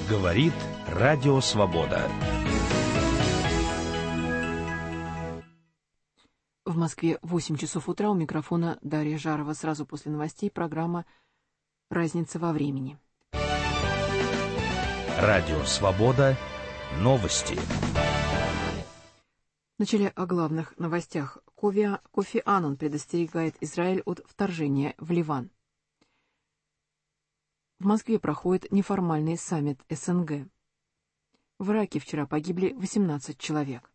Говорит Радио Свобода. В Москве 8 часов утра. У микрофона Дарья Жарова. Сразу после новостей программа «Разница во времени». Радио Свобода. Новости. Вначале о главных новостях. Кофи Аннан предостерегает Израиль от вторжения в Ливан. В Москве проходит неформальный саммит СНГ. В Ираке вчера погибли 18 человек.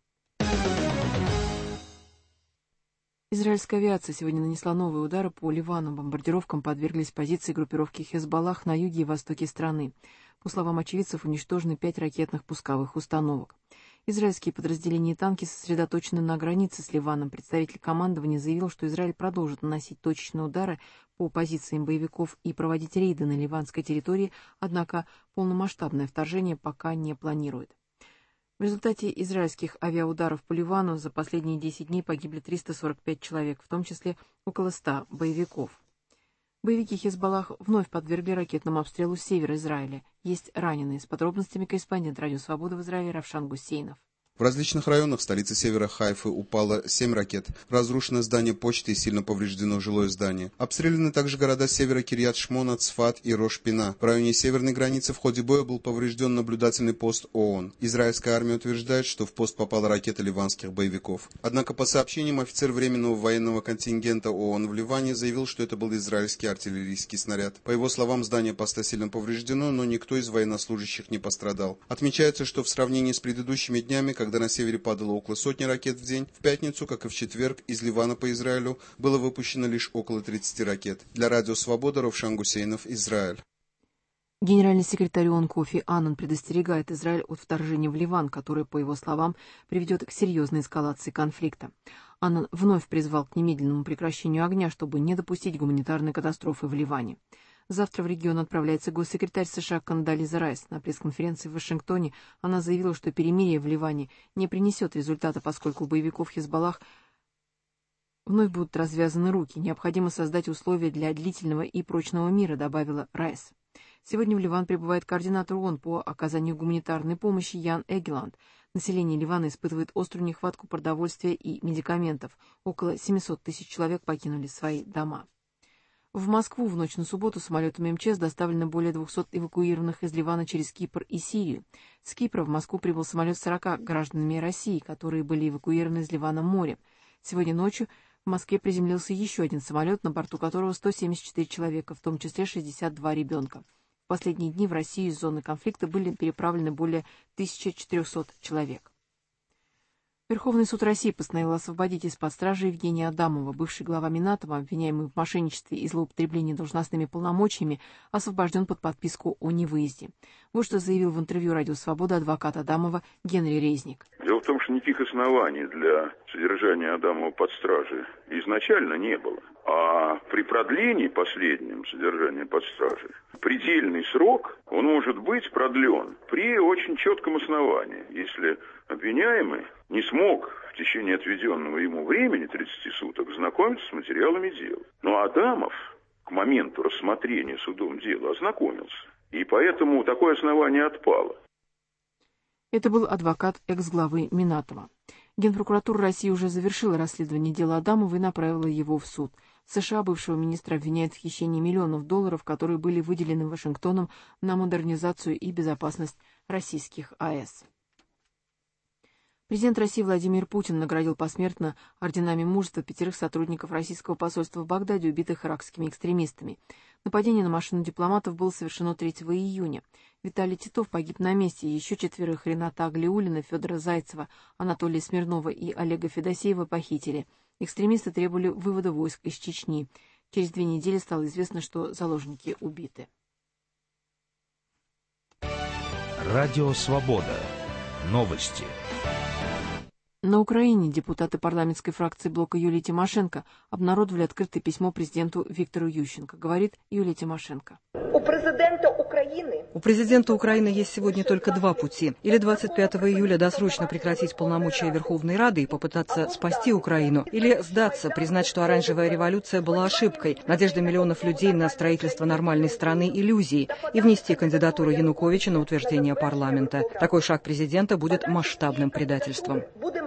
Израильская авиация сегодня нанесла новые удары по Ливану. Бомбардировкам подверглись позиции группировки Хезболлах на юге и востоке страны. По словам очевидцев, уничтожены 5 ракетных пусковых установок. Израильские подразделения и танки сосредоточены на границе с Ливаном. Представитель командования заявил, что Израиль продолжит наносить точечные удары по позициям боевиков и проводить рейды на ливанской территории, однако полномасштабное вторжение пока не планирует. В результате израильских авиаударов по Ливану за последние 10 дней погибли 345 человек, в том числе около 100 боевиков. Боевики Хезболлах вновь подвергли ракетному обстрелу севера Израиля. Есть раненые. С подробностями корреспондент Радио Свобода в Израиле Равшан Гусейнов. В различных районах столицы севера Хайфы упало 7 ракет. Разрушено здание почты и сильно повреждено жилое здание. Обстреляны также города севера Кирьят-Шмона, Цфат и Рош-Пина. В районе северной границы в ходе боя был поврежден наблюдательный пост ООН. Израильская армия утверждает, что в пост попала ракета ливанских боевиков. Однако, по сообщениям, офицер временного военного контингента ООН в Ливане заявил, что это был израильский артиллерийский снаряд. По его словам, здание поста сильно повреждено, но никто из военнослужащих не пострадал. Отмечается, что в сравнении с предыдущими днями, когда на севере падало около сотни ракет в день, в пятницу, как и в четверг, из Ливана по Израилю было выпущено лишь около 30 ракет. Для Радио Свобода Равшан Гусейнов, Израиль. Генеральный секретарь ООН Кофи Аннан предостерегает Израиль от вторжения в Ливан, которое, по его словам, приведет к серьезной эскалации конфликта. Аннан вновь призвал к немедленному прекращению огня, чтобы не допустить гуманитарной катастрофы в Ливане. Завтра в регион отправляется госсекретарь США Кондолиза Райс. На пресс-конференции в Вашингтоне она заявила, что перемирие в Ливане не принесет результата, поскольку у боевиков Хезболлах вновь будут развязаны руки. Необходимо создать условия для длительного и прочного мира, добавила Райс. Сегодня в Ливан прибывает координатор ООН по оказанию гуманитарной помощи Ян Эгеланд. Население Ливана испытывает острую нехватку продовольствия и медикаментов. Около 700 тысяч человек покинули свои дома. В Москву в ночь на субботу самолетами МЧС доставлено более 200 эвакуированных из Ливана через Кипр и Сирию. С Кипра в Москву прибыл самолет с 40 гражданами России, которые были эвакуированы из Ливана морем. Сегодня ночью в Москве приземлился еще один самолет, на борту которого 174 человека, в том числе 62 ребенка. В последние дни в Россию из зоны конфликта были переправлены более 1400 человек. Верховный суд России постановил освободить из-под стражи Евгения Адамова. Бывший глава Минатома, обвиняемый в мошенничестве и злоупотреблении должностными полномочиями, освобожден под подписку о невыезде. Вот что заявил в интервью Радио Свобода адвокат Адамова Генри Резник. Дело в том, что никаких оснований для содержания Адамова под стражей изначально не было. А при продлении последнем содержания под стражей предельный срок, он может быть продлен при очень четком основании. Если обвиняемый не смог в течение отведенного ему времени, 30 суток, знакомиться с материалами дела. Но Адамов к моменту рассмотрения судом дела ознакомился. И поэтому такое основание отпало. Это был адвокат экс-главы Минатома. Генпрокуратура России уже завершила расследование дела Адамова и направила его в суд. В США бывшего министра обвиняют в хищении миллионов долларов, которые были выделены Вашингтоном на модернизацию и безопасность российских АЭС. Президент России Владимир Путин наградил посмертно орденами мужества 5 сотрудников российского посольства в Багдаде, убитых иракскими экстремистами. Нападение на машину дипломатов было совершено 3 июня. Виталий Титов погиб на месте, и еще 4 Рената Аглиуллина, Федора Зайцева, Анатолия Смирнова и Олега Федосеева похитили. Экстремисты требовали вывода войск из Чечни. Через 2 недели стало известно, что заложники убиты. Радио Свобода. Новости. На Украине депутаты парламентской фракции блока Юлии Тимошенко обнародовали открытое письмо президенту Виктору Ющенко, говорит Юлия Тимошенко. У президента Украины есть сегодня только два пути. Или 25 июля досрочно прекратить полномочия Верховной Рады и попытаться спасти Украину, или сдаться, признать, что оранжевая революция была ошибкой, надежда миллионов людей на строительство нормальной страны иллюзией, и внести кандидатуру Януковича на утверждение парламента. Такой шаг президента будет масштабным предательством.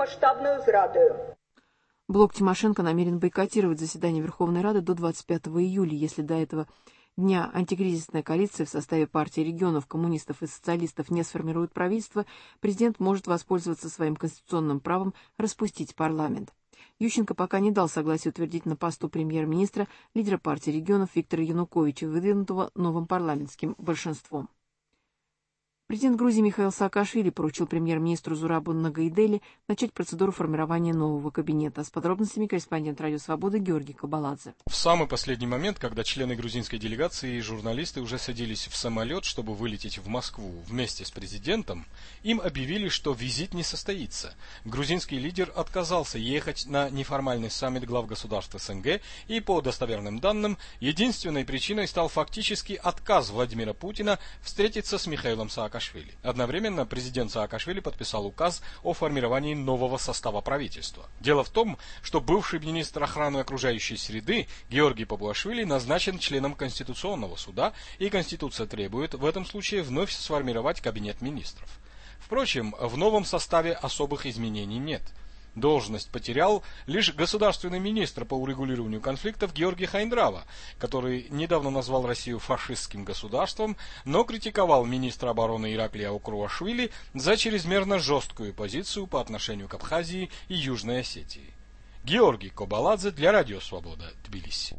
Блок Тимошенко намерен бойкотировать заседание Верховной Рады до 25 июля, если до этого дня антикризисная коалиция в составе партии регионов, коммунистов и социалистов не сформирует правительство, президент может воспользоваться своим конституционным правом распустить парламент. Ющенко пока не дал согласия утвердить на посту премьер-министра лидера партии регионов Виктора Януковича, выдвинутого новым парламентским большинством. Президент Грузии Михаил Саакашвили поручил премьер-министру Зурабу Нагайдели начать процедуру формирования нового кабинета. С подробностями корреспондент «Радио Свобода» Георгий Кабаладзе. В самый последний момент, когда члены грузинской делегации и журналисты уже садились в самолет, чтобы вылететь в Москву вместе с президентом, им объявили, что визит не состоится. Грузинский лидер отказался ехать на неформальный саммит глав государств СНГ, и по достоверным данным, единственной причиной стал фактически отказ Владимира Путина встретиться с Михаилом Саакашвили. Одновременно президент Саакашвили подписал указ о формировании нового состава правительства. Дело в том, что бывший министр охраны окружающей среды Георгий Папуашвили назначен членом Конституционного суда, и Конституция требует в этом случае вновь сформировать кабинет министров. Впрочем, в новом составе особых изменений нет. Должность потерял лишь государственный министр по урегулированию конфликтов Георгий Хайндрава, который недавно назвал Россию фашистским государством, но критиковал министра обороны Ираклия Окруашвили за чрезмерно жесткую позицию по отношению к Абхазии и Южной Осетии. Георгий Кабаладзе для Радио Свобода, Тбилиси.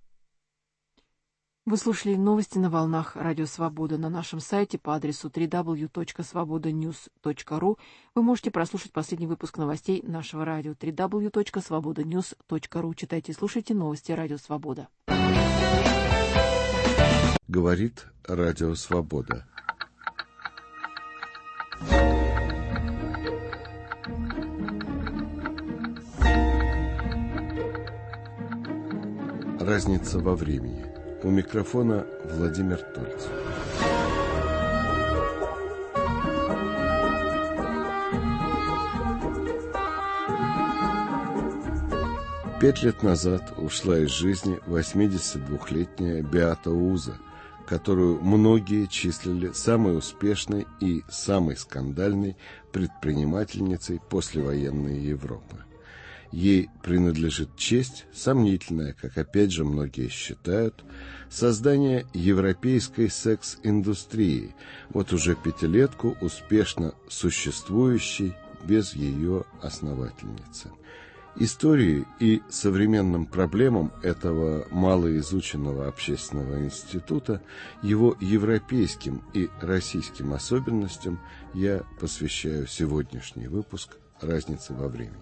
Вы слушали новости на волнах Радио Свобода. На нашем сайте по адресу www.svobodanews.ru вы можете прослушать последний выпуск новостей нашего радио www.svobodanews.ru. Читайте и слушайте новости Радио Свобода. Говорит Радио Свобода. Разница во времени. У микрофона Владимир Тольц. Пять лет назад ушла из жизни 82-летняя Беата Уза, которую многие числили самой успешной и самой скандальной предпринимательницей послевоенной Европы. Ей принадлежит честь, сомнительная, как опять же многие считают, создание европейской секс-индустрии, вот уже пятилетку успешно существующей без ее основательницы. Истории и современным проблемам этого малоизученного общественного института, его европейским и российским особенностям я посвящаю сегодняшний выпуск «Разницы во времени».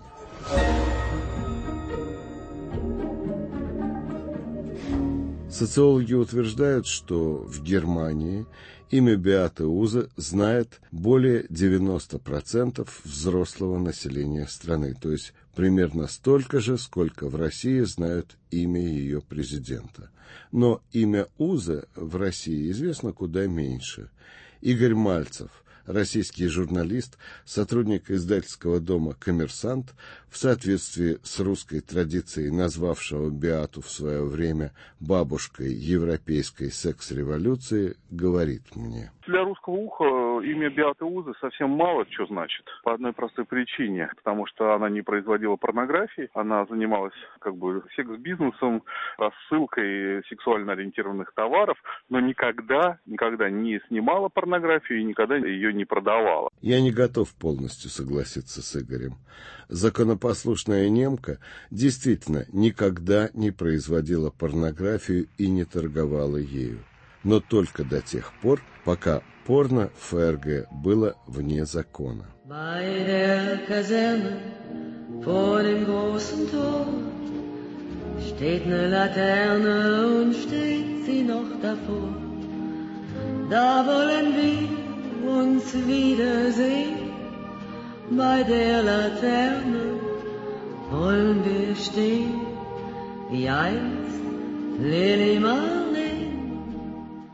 Социологи утверждают, что в Германии имя Беаты Уза знает более 90% взрослого населения страны, то есть примерно столько же, сколько в России знают имя ее президента. Но имя Уза в России известно куда меньше. Игорь Мальцев, российский журналист, сотрудник издательского дома «Коммерсант», в соответствии с русской традицией, назвавшего Беату в свое время бабушкой европейской секс-революции, говорит мне. Для русского уха имя Беаты Узы совсем мало что значит. По одной простой причине. Потому что она не производила порнографии, она занималась секс-бизнесом, рассылкой сексуально ориентированных товаров, но никогда не снимала порнографию и никогда ее не продавала. Я не готов полностью согласиться с Игорем. Законопослушная немка действительно никогда не производила порнографию и не торговала ею. Но только до тех пор, пока порно в ФРГ было вне закона. Bei der Kaserne vor dem großen Tor steht eine Laterne und steht sie noch davor. Da wollen wir uns wiedersehen. Bei der Laterne wollen wir stehen, wie einst Lili Marleen.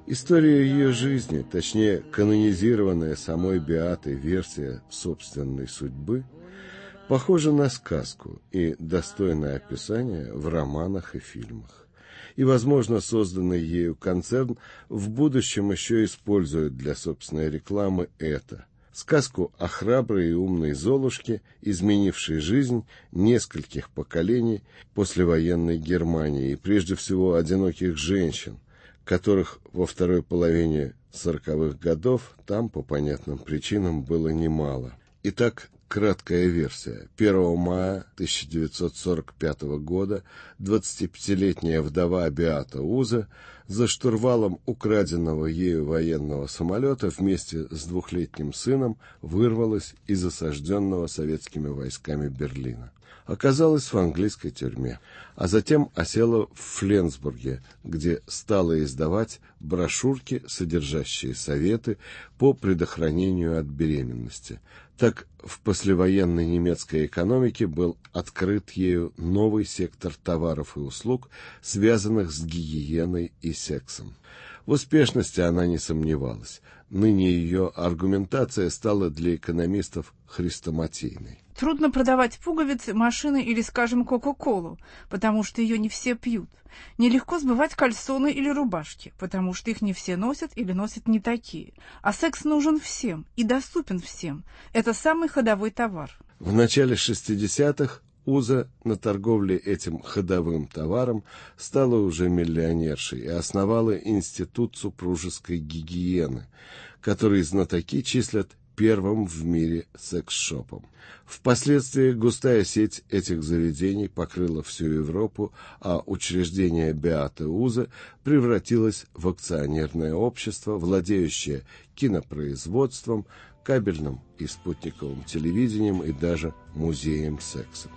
История ее жизни, точнее, канонизированная самой Беатой версия собственной судьбы, похожа на сказку и достойное описание в романах и фильмах. И, возможно, созданный ею концерн в будущем еще использует для собственной рекламы это. Сказку о храброй и умной Золушке, изменившей жизнь нескольких поколений послевоенной Германии и, прежде всего, одиноких женщин, которых во второй половине 40-х годов там, по понятным причинам, было немало. Итак, краткая версия. 1 мая 1945 года 25-летняя вдова Беата Уза за штурвалом украденного ею военного самолета вместе с 2-летним сыном вырвалась из осажденного советскими войсками Берлина. Оказалась в английской тюрьме, а затем осела в Фленсбурге, где стала издавать брошюрки, содержащие советы по предохранению от беременности. Так в послевоенной немецкой экономике был открыт ею новый сектор товаров и услуг, связанных с гигиеной и сексом. В успешности она не сомневалась. Ныне ее аргументация стала для экономистов хрестоматийной. Трудно продавать пуговицы, машины или, скажем, Кока-Колу, потому что ее не все пьют. Нелегко сбывать кальсоны или рубашки, потому что их не все носят или носят не такие. А секс нужен всем и доступен всем. Это самый ходовой товар. В начале 60-х Уза на торговле этим ходовым товаром стала уже миллионершей и основала Институт супружеской гигиены, который знатоки числят первым в мире секс-шопом. Впоследствии густая сеть этих заведений покрыла всю Европу, а учреждение Беаты Уза превратилось в акционерное общество, владеющее кинопроизводством, кабельным и спутниковым телевидением и даже музеем секса.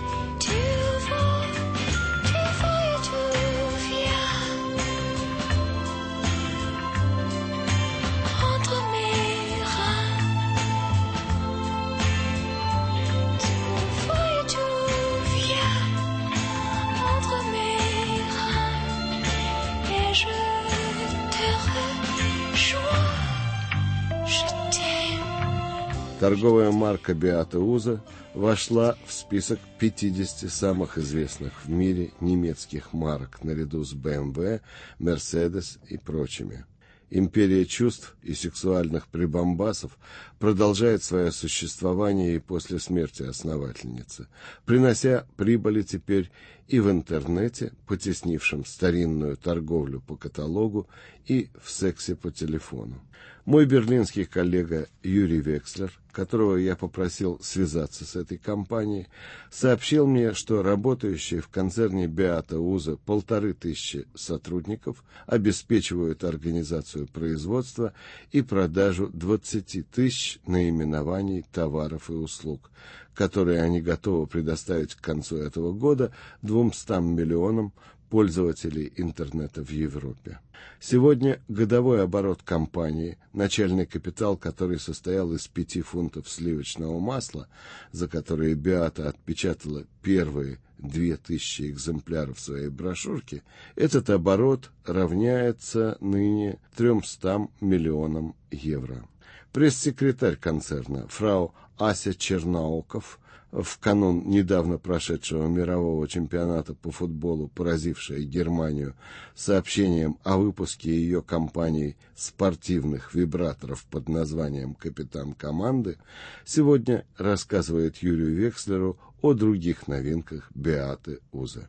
Торговая марка Беата Уза вошла в список 50 самых известных в мире немецких марок наряду с BMW, Mercedes и прочими. Империя чувств и сексуальных прибамбасов продолжает свое существование и после смерти основательницы, принося прибыли теперь и в интернете, потеснившем старинную торговлю по каталогу, и в сексе по телефону. Мой берлинский коллега Юрий Векслер, которого я попросил связаться с этой компанией, сообщил мне, что работающие в концерне Беата Уза 1500 сотрудников обеспечивают организацию производства и продажу 20 тысяч наименований товаров и услуг, которые они готовы предоставить к концу этого года 200 миллионам пользователей интернета в Европе. Сегодня годовой оборот компании, начальный капитал которой состоял из 5 фунтов сливочного масла, за которые Беата отпечатала первые 2000 экземпляров своей брошюрки, этот оборот равняется ныне 300 миллионам евро. Пресс-секретарь концерна фрау Ася Чернауков в канун недавно прошедшего мирового чемпионата по футболу, поразившая Германию сообщением о выпуске ее компанией спортивных вибраторов под названием «Капитан команды», сегодня рассказывает Юрию Векслеру о других новинках Беаты Уза.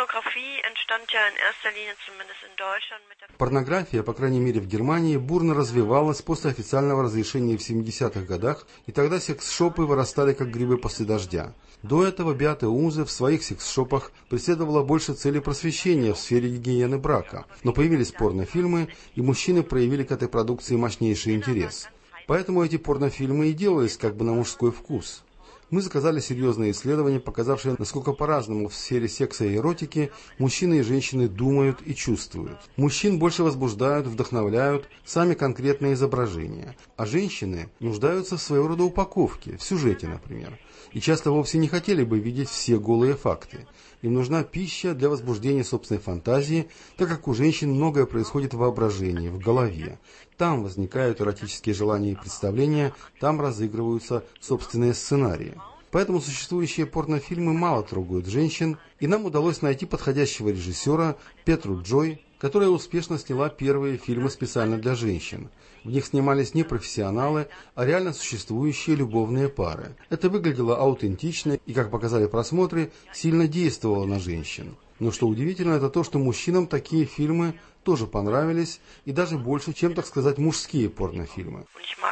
Порнография, по крайней мере в Германии, бурно развивалась после официального разрешения в 70-х годах, и тогда секс-шопы вырастали как грибы после дождя. До этого Беата Уза в своих секс-шопах преследовала больше цели просвещения в сфере гигиены брака, но появились порнофильмы, и мужчины проявили к этой продукции мощнейший интерес. Поэтому эти порнофильмы и делались как бы на мужской вкус. Мы заказали серьезное исследование, показавшее, насколько по-разному в сфере секса и эротики мужчины и женщины думают и чувствуют. Мужчин больше возбуждают, вдохновляют сами конкретные изображения, а женщины нуждаются в своего рода упаковке, в сюжете, например, и часто вовсе не хотели бы видеть все голые факты. Им нужна пища для возбуждения собственной фантазии, так как у женщин многое происходит в воображении, в голове. Там возникают эротические желания и представления, там разыгрываются собственные сценарии. Поэтому существующие порнофильмы мало трогают женщин, и нам удалось найти подходящего режиссера Петру Джой, которая успешно сняла первые фильмы специально для женщин. В них снимались не профессионалы, а реально существующие любовные пары. Это выглядело аутентично и, как показали просмотры, сильно действовало на женщин. Но что удивительно, это то, что мужчинам такие фильмы тоже понравились, и даже больше, чем, так сказать, мужские порнофильмы.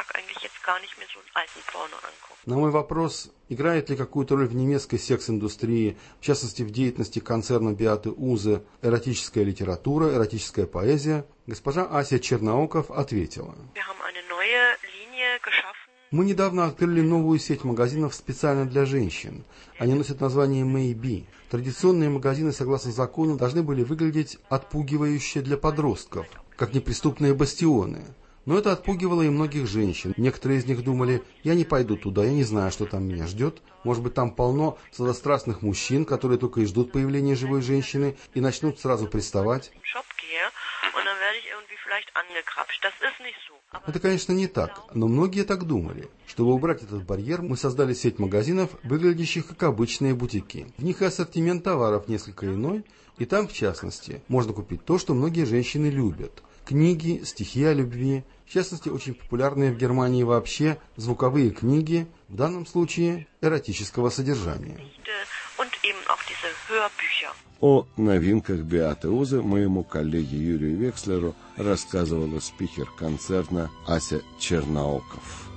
На мой вопрос, играет ли какую-то роль в немецкой секс-индустрии, в частности в деятельности концерна Beate Uhse, эротическая литература, эротическая поэзия, госпожа Ася Чернооков ответила. Мы недавно открыли новую сеть магазинов специально для женщин. Они носят название Maybe. Традиционные магазины, согласно закону, должны были выглядеть отпугивающе для подростков, как неприступные бастионы. Но это отпугивало и многих женщин. Некоторые из них думали, я не пойду туда, я не знаю, что там меня ждет. Может быть, там полно сладострастных мужчин, которые только и ждут появления живой женщины и начнут сразу приставать. Это, конечно, не так, но многие так думали. Чтобы убрать этот барьер, мы создали сеть магазинов, выглядящих как обычные бутики. В них и ассортимент товаров несколько иной, и там, в частности, можно купить то, что многие женщины любят. Книги, стихи о любви, в частности, очень популярные в Германии вообще звуковые книги, в данном случае эротического содержания. О новинках Beate Uhse моему коллеге Юрию Векслеру рассказывала спикер концерна Ася Чернооков.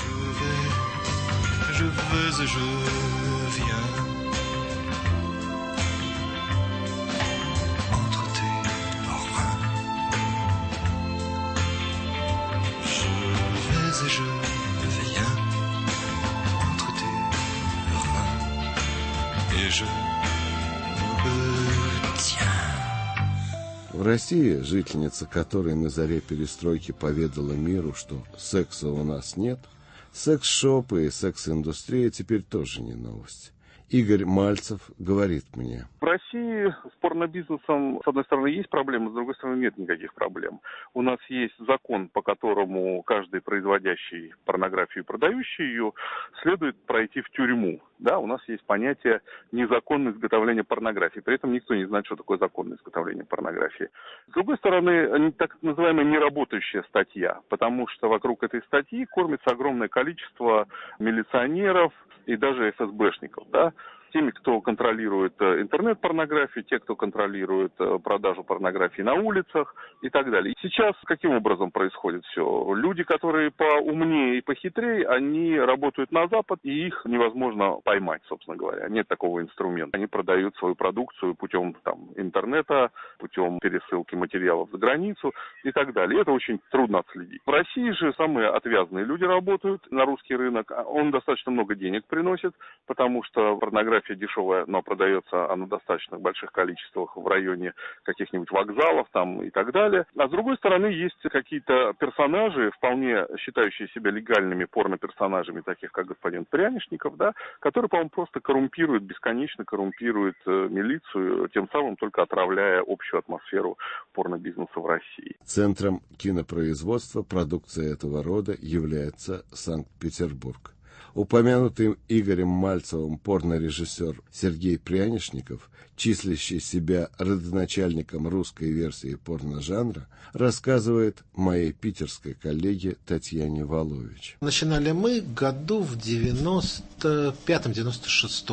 В России, жительница которой на заре перестройки поведала миру, что секса у нас нет, секс-шопы и секс-индустрия теперь тоже не новость. Игорь Мальцев говорит мне. В России с порнобизнесом, с одной стороны, есть проблемы, с другой стороны, нет никаких проблем. У нас есть закон, по которому каждый производящий порнографию и продающий ее следует пройти в тюрьму. Да, у нас есть понятие незаконного изготовления порнографии. При этом никто не знает, что такое законное изготовление порнографии. С другой стороны, так называемая неработающая статья, потому что вокруг этой статьи кормится огромное количество милиционеров и даже ФСБшников, да, теми, кто контролирует интернет-порнографию, те, кто контролирует продажу порнографии на улицах и так далее. И сейчас каким образом происходит все? Люди, которые поумнее и похитрее, они работают на Запад, и их невозможно поймать, собственно говоря. Нет такого инструмента. Они продают свою продукцию путем интернета, путем пересылки материалов за границу и так далее. И это очень трудно отследить. В России же самые отвязные люди работают на русский рынок. Он достаточно много денег приносит, потому что порнография дешевая, но продается она в достаточно больших количествах в районе каких-нибудь вокзалов там и так далее. А с другой стороны, есть какие-то персонажи, вполне считающие себя легальными порно-персонажами, таких как господин Прянишников, да, которые, по-моему, просто коррумпируют, бесконечно коррумпируют милицию, тем самым только отравляя общую атмосферу порно-бизнеса в России. Центром кинопроизводства продукции этого рода является Санкт-Петербург. Упомянутый Игорем Мальцевым порнорежиссер Сергей Прянишников, числящий себя родоначальником русской версии порножанра, рассказывает моей питерской коллеге Татьяне Волович. Начинали мы году в 95-96.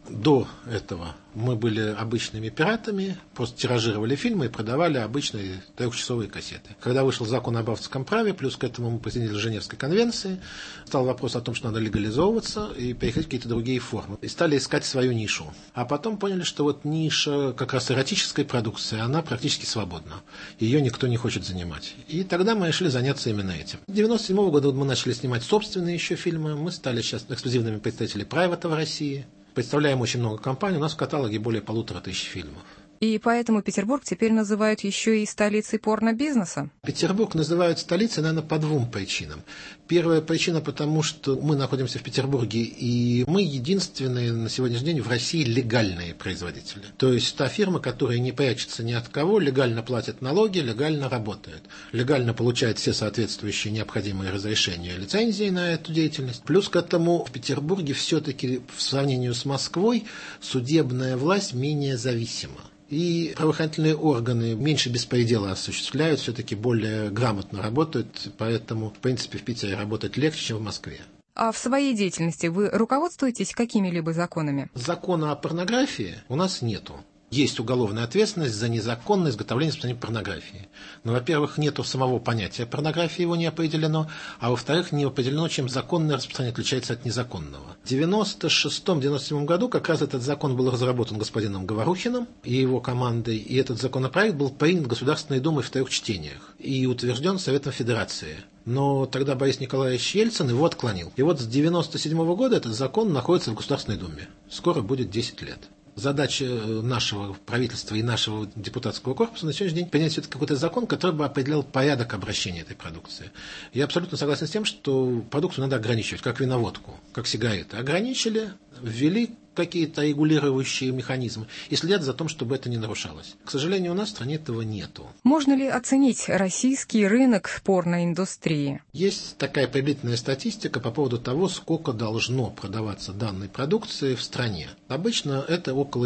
До этого мы были обычными пиратами, просто тиражировали фильмы и продавали обычные трехчасовые кассеты. Когда вышел закон об авторском праве, плюс к этому мы присоединились к Женевской конвенции, стал вопрос о том, что надо легализовываться и переходить в какие-то другие формы. И стали искать свою нишу. А потом поняли, что вот ниша как раз эротической продукции, она практически свободна. Ее никто не хочет занимать. И тогда мы решили заняться именно этим. С 1997 года мы начали снимать собственные еще фильмы. Мы стали сейчас эксклюзивными представителями Private в России. Представляем очень много компаний. У нас в каталоге более 1500 фильмов. И поэтому Петербург теперь называют еще и столицей порно-бизнеса? Петербург называют столицей, наверное, по двум причинам. Первая причина, потому что мы находимся в Петербурге, и мы единственные на сегодняшний день в России легальные производители. То есть та фирма, которая не прячется ни от кого, легально платит налоги, легально работает, легально получает все соответствующие необходимые разрешения и лицензии на эту деятельность. Плюс к этому в Петербурге все-таки в сравнении с Москвой судебная власть менее зависима. И правоохранительные органы меньше беспредела осуществляют, все-таки более грамотно работают, поэтому, в принципе, в Питере работать легче, чем в Москве. А в своей деятельности вы руководствуетесь какими-либо законами? Закона о порнографии у нас нету. Есть уголовная ответственность за незаконное изготовление и распространение порнографии. Но, во-первых, нету самого понятия порнографии, его не определено, а во-вторых, не определено, чем законное распространение отличается от незаконного. В 1996-1997 году как раз этот закон был разработан господином Говорухиным и его командой, и этот законопроект был принят Государственной Думой в 3 чтениях и утвержден Советом Федерации. Но тогда Борис Николаевич Ельцин его отклонил. И вот с 1997 года этот закон находится в Государственной Думе. Скоро будет 10 лет. Задача нашего правительства и нашего депутатского корпуса на сегодняшний день принять все-таки какой-то закон, который бы определял порядок обращения этой продукции. Я абсолютно согласен с тем, что продукцию надо ограничивать, как виноводку, как сигареты. Ограничили, ввели какие-то регулирующие механизмы и следят за тем, чтобы это не нарушалось. К сожалению, у нас в стране этого нету. Можно ли оценить российский рынок порноиндустрии? Есть такая приблизительная статистика по поводу того, сколько должно продаваться данной продукции в стране. Обычно это около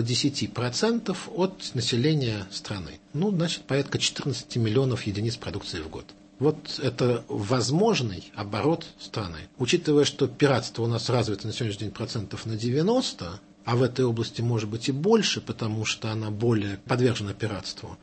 10% от населения страны. Значит, порядка 14 миллионов единиц продукции в год. Вот это возможный оборот страны. Учитывая, что пиратство у нас развито на сегодняшний день процентов на 90%, а в этой области может быть и больше, потому что она более подвержена пиратству,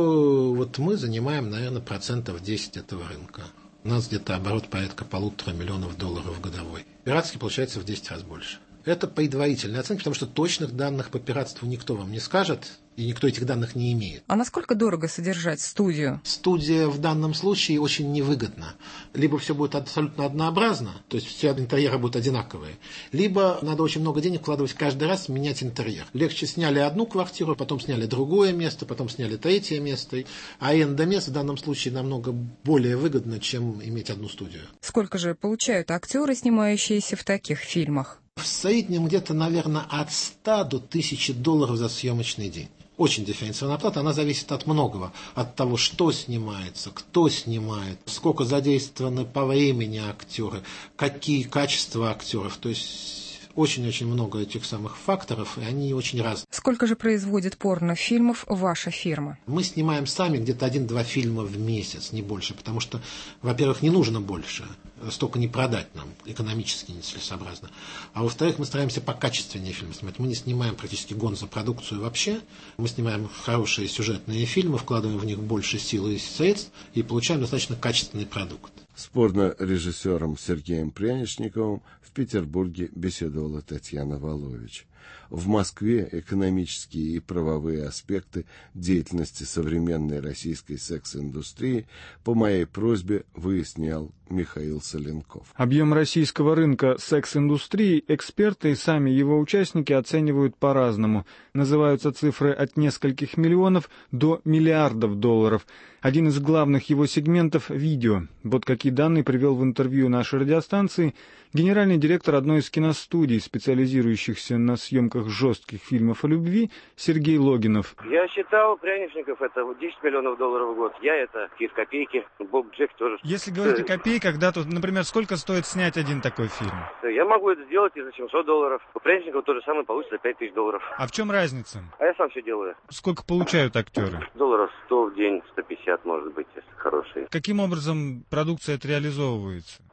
то вот мы занимаем, наверное, 10% этого рынка. У нас где-то оборот порядка $1,5 миллиона годовой. Пиратский получается в 10 раз больше. Это предварительная оценка, потому что точных данных по пиратству никто вам не скажет, и никто этих данных не имеет. А насколько дорого содержать студию? Студия в данном случае очень невыгодна. Либо все будет абсолютно однообразно, то есть все интерьеры будут одинаковые, либо надо очень много денег вкладывать каждый раз, менять интерьер. Легче сняли одну квартиру, потом сняли другое место, потом сняли третье место. А аренда мест в данном случае намного более выгодна, чем иметь одну студию. Сколько же получают актеры, снимающиеся в таких фильмах? В среднем где-то, наверное, от $100 до $1000 за съемочный день. Очень дифференцированная оплата, она зависит от многого. От того, что снимается, кто снимает, сколько задействованы по времени актеры, какие качества актеров. То есть очень-очень много этих самых факторов, и они очень разные. Сколько же производит порнофильмов ваша фирма? Мы снимаем сами где-то 1-2 фильма в месяц, не больше, потому что, во-первых, не нужно больше, столько не продать нам, экономически нецелесообразно. А во-вторых, мы стараемся покачественнее фильмы снимать. Мы не снимаем практически гонзо-продукцию вообще. Мы снимаем хорошие сюжетные фильмы, вкладываем в них больше сил и средств и получаем достаточно качественный продукт. С порно-режиссером Сергеем Пряничниковым в Петербурге беседовала Татьяна Волович. В Москве экономические и правовые аспекты деятельности современной российской секс-индустрии по моей просьбе выяснял Михаил Соленков. Объем российского рынка секс-индустрии эксперты и сами его участники оценивают по-разному. Называются цифры от нескольких миллионов до миллиардов долларов. Один из главных его сегментов – видео. Вот какие данные привел в интервью нашей радиостанции генеральный директор одной из киностудий, специализирующихся на съемках жестких фильмов о любви, Сергей Логинов. Я считал, Пряничников это 10 миллионов долларов в год. Я это какие-то копейки. Боб Джек тоже. Если говорить о копейках, да, то, например, сколько стоит снять один такой фильм? Я могу это сделать и за $700. У Пряничникова то же самое получится $5000. А в чем разница? А я сам все делаю. Сколько получают актеры? $100 в день, 150, может быть, если хорошие. Каким образом продукция это реализовывается?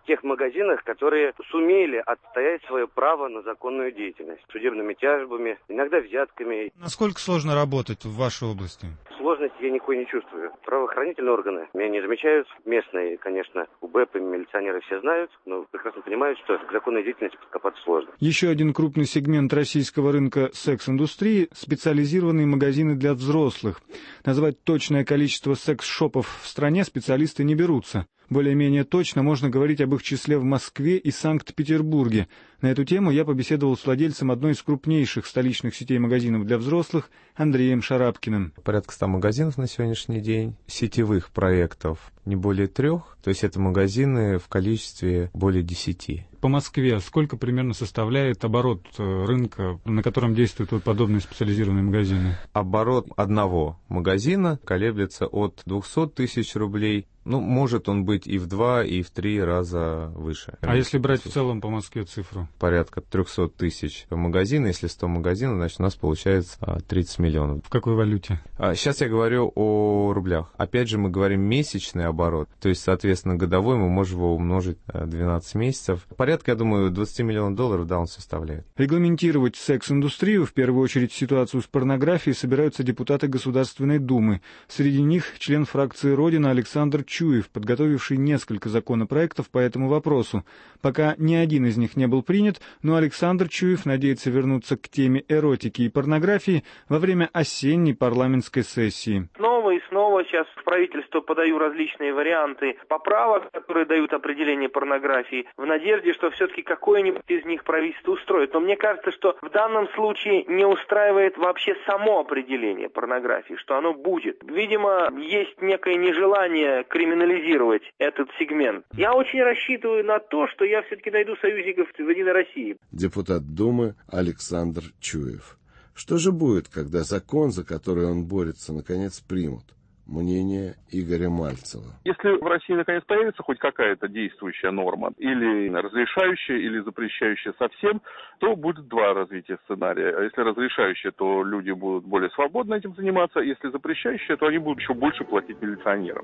тех магазинах, которые сумели отстоять свое право на законную деятельность. Судебными тяжбами, иногда взятками. Насколько сложно работать в вашей области? Сложности я никакой не чувствую. Правоохранительные органы меня не замечают. Местные, конечно, УБЭП и милиционеры все знают, но прекрасно понимают, что к законной деятельности подкопаться сложно. Еще один крупный сегмент российского рынка секс-индустрии – специализированные магазины для взрослых. Назвать точное количество секс-шопов в стране специалисты не берутся. Более-менее точно можно говорить об их числе в Москве и Санкт-Петербурге. На эту тему я побеседовал с владельцем одной из крупнейших столичных сетей магазинов для взрослых Андреем Шарапкиным. Порядка 100 магазинов на сегодняшний день, сетевых проектов не более 3, то есть это магазины в количестве более 10. По Москве сколько примерно составляет оборот рынка, на котором действуют вот подобные специализированные магазины? Оборот одного магазина колеблется от 200 тысяч рублей. Может он быть и в 2, и в 3 раза выше. А если брать в целом по Москве цифру? Порядка 300 тысяч магазинов. Если 100 магазинов, значит у нас получается 30 миллионов. В какой валюте? Сейчас я говорю о рублях. Опять же, мы говорим месячный оборот. То есть, соответственно, годовой мы можем его умножить 12 месяцев. Порядка, я думаю, 20 миллионов долларов, да, он составляет. Регламентировать секс-индустрию, в первую очередь ситуацию с порнографией, собираются депутаты Государственной Думы. Среди них член фракции «Родина» Александр Чуев, подготовивший несколько законопроектов по этому вопросу. Пока ни один из них не был принят, но Александр Чуев надеется вернуться к теме эротики и порнографии во время осенней парламентской сессии. Снова и снова сейчас в правительство подаю различные варианты поправок, которые дают определение порнографии, в надежде, что все-таки какое-нибудь из них правительство устроит. Но мне кажется, что в данном случае не устраивает вообще само определение порнографии, что оно будет. Видимо, есть некое нежелание криминализировать этот сегмент. Я очень рассчитываю на то, что я все-таки найду союзников в «Единой России». Депутат Думы Александр Чуев. Что же будет, когда закон, за который он борется, наконец примут? Мнение Игоря Мальцева. Если в России наконец появится хоть какая-то действующая норма, или разрешающая, или запрещающая совсем, то будет два развития сценария. А если разрешающая, то люди будут более свободно этим заниматься. Если запрещающая, то они будут еще больше платить милиционерам.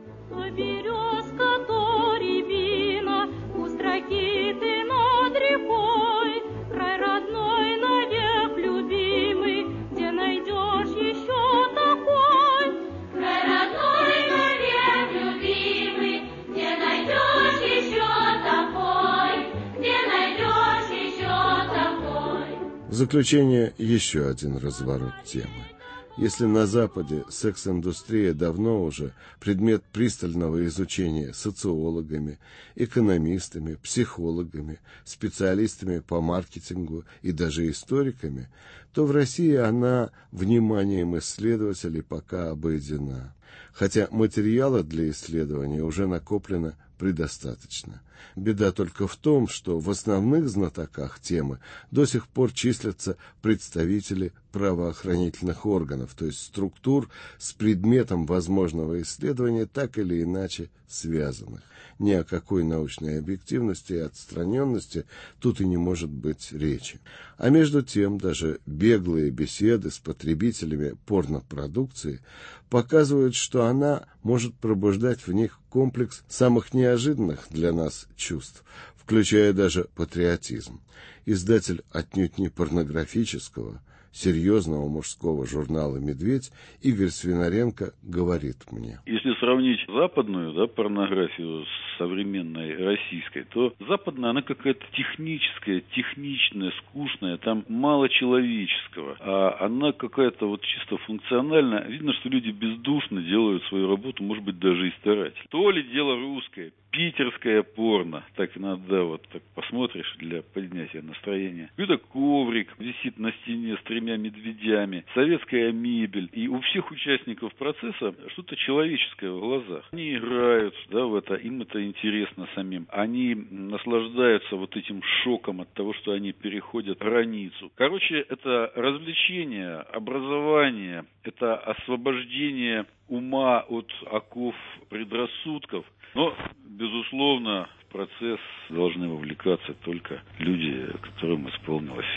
В заключение еще один разворот темы. Если на Западе секс-индустрия давно уже предмет пристального изучения социологами, экономистами, психологами, специалистами по маркетингу и даже историками, то в России она вниманием исследователей пока обойдена. Хотя материала для исследования уже накоплено предостаточно. Беда только в том, что в основных знатоках темы до сих пор числятся представители правоохранительных органов, то есть структур с предметом возможного исследования так или иначе связанных. Ни о какой научной объективности и отстраненности тут и не может быть речи. А между тем даже беглые беседы с потребителями порнопродукции показывают, что она может пробуждать в них комплекс самых неожиданных для нас чувств, включая даже патриотизм. Издатель отнюдь не порнографического, серьезного мужского журнала «Медведь» Игорь Свинаренко говорит мне. Если сравнить западную порнографию с современной российской, то западная, она какая-то техническая, техничная, скучная, там мало человеческого, а она какая-то чисто функциональная. Видно, что люди бездушно делают свою работу, может быть, даже и старательно. То ли дело русское, питерское порно, так иногда так посмотришь для поднятия настроения. Это коврик висит на стене с 3 медведями, советская мебель. И у всех участников процесса что-то человеческое в глазах. Они играют в это, им это интересно самим. Они наслаждаются этим шоком от того, что они переходят границу. Короче, это развлечение, образование, это освобождение ума от оков предрассудков. Но, безусловно, в процесс должны вовлекаться только люди, которым исполнилось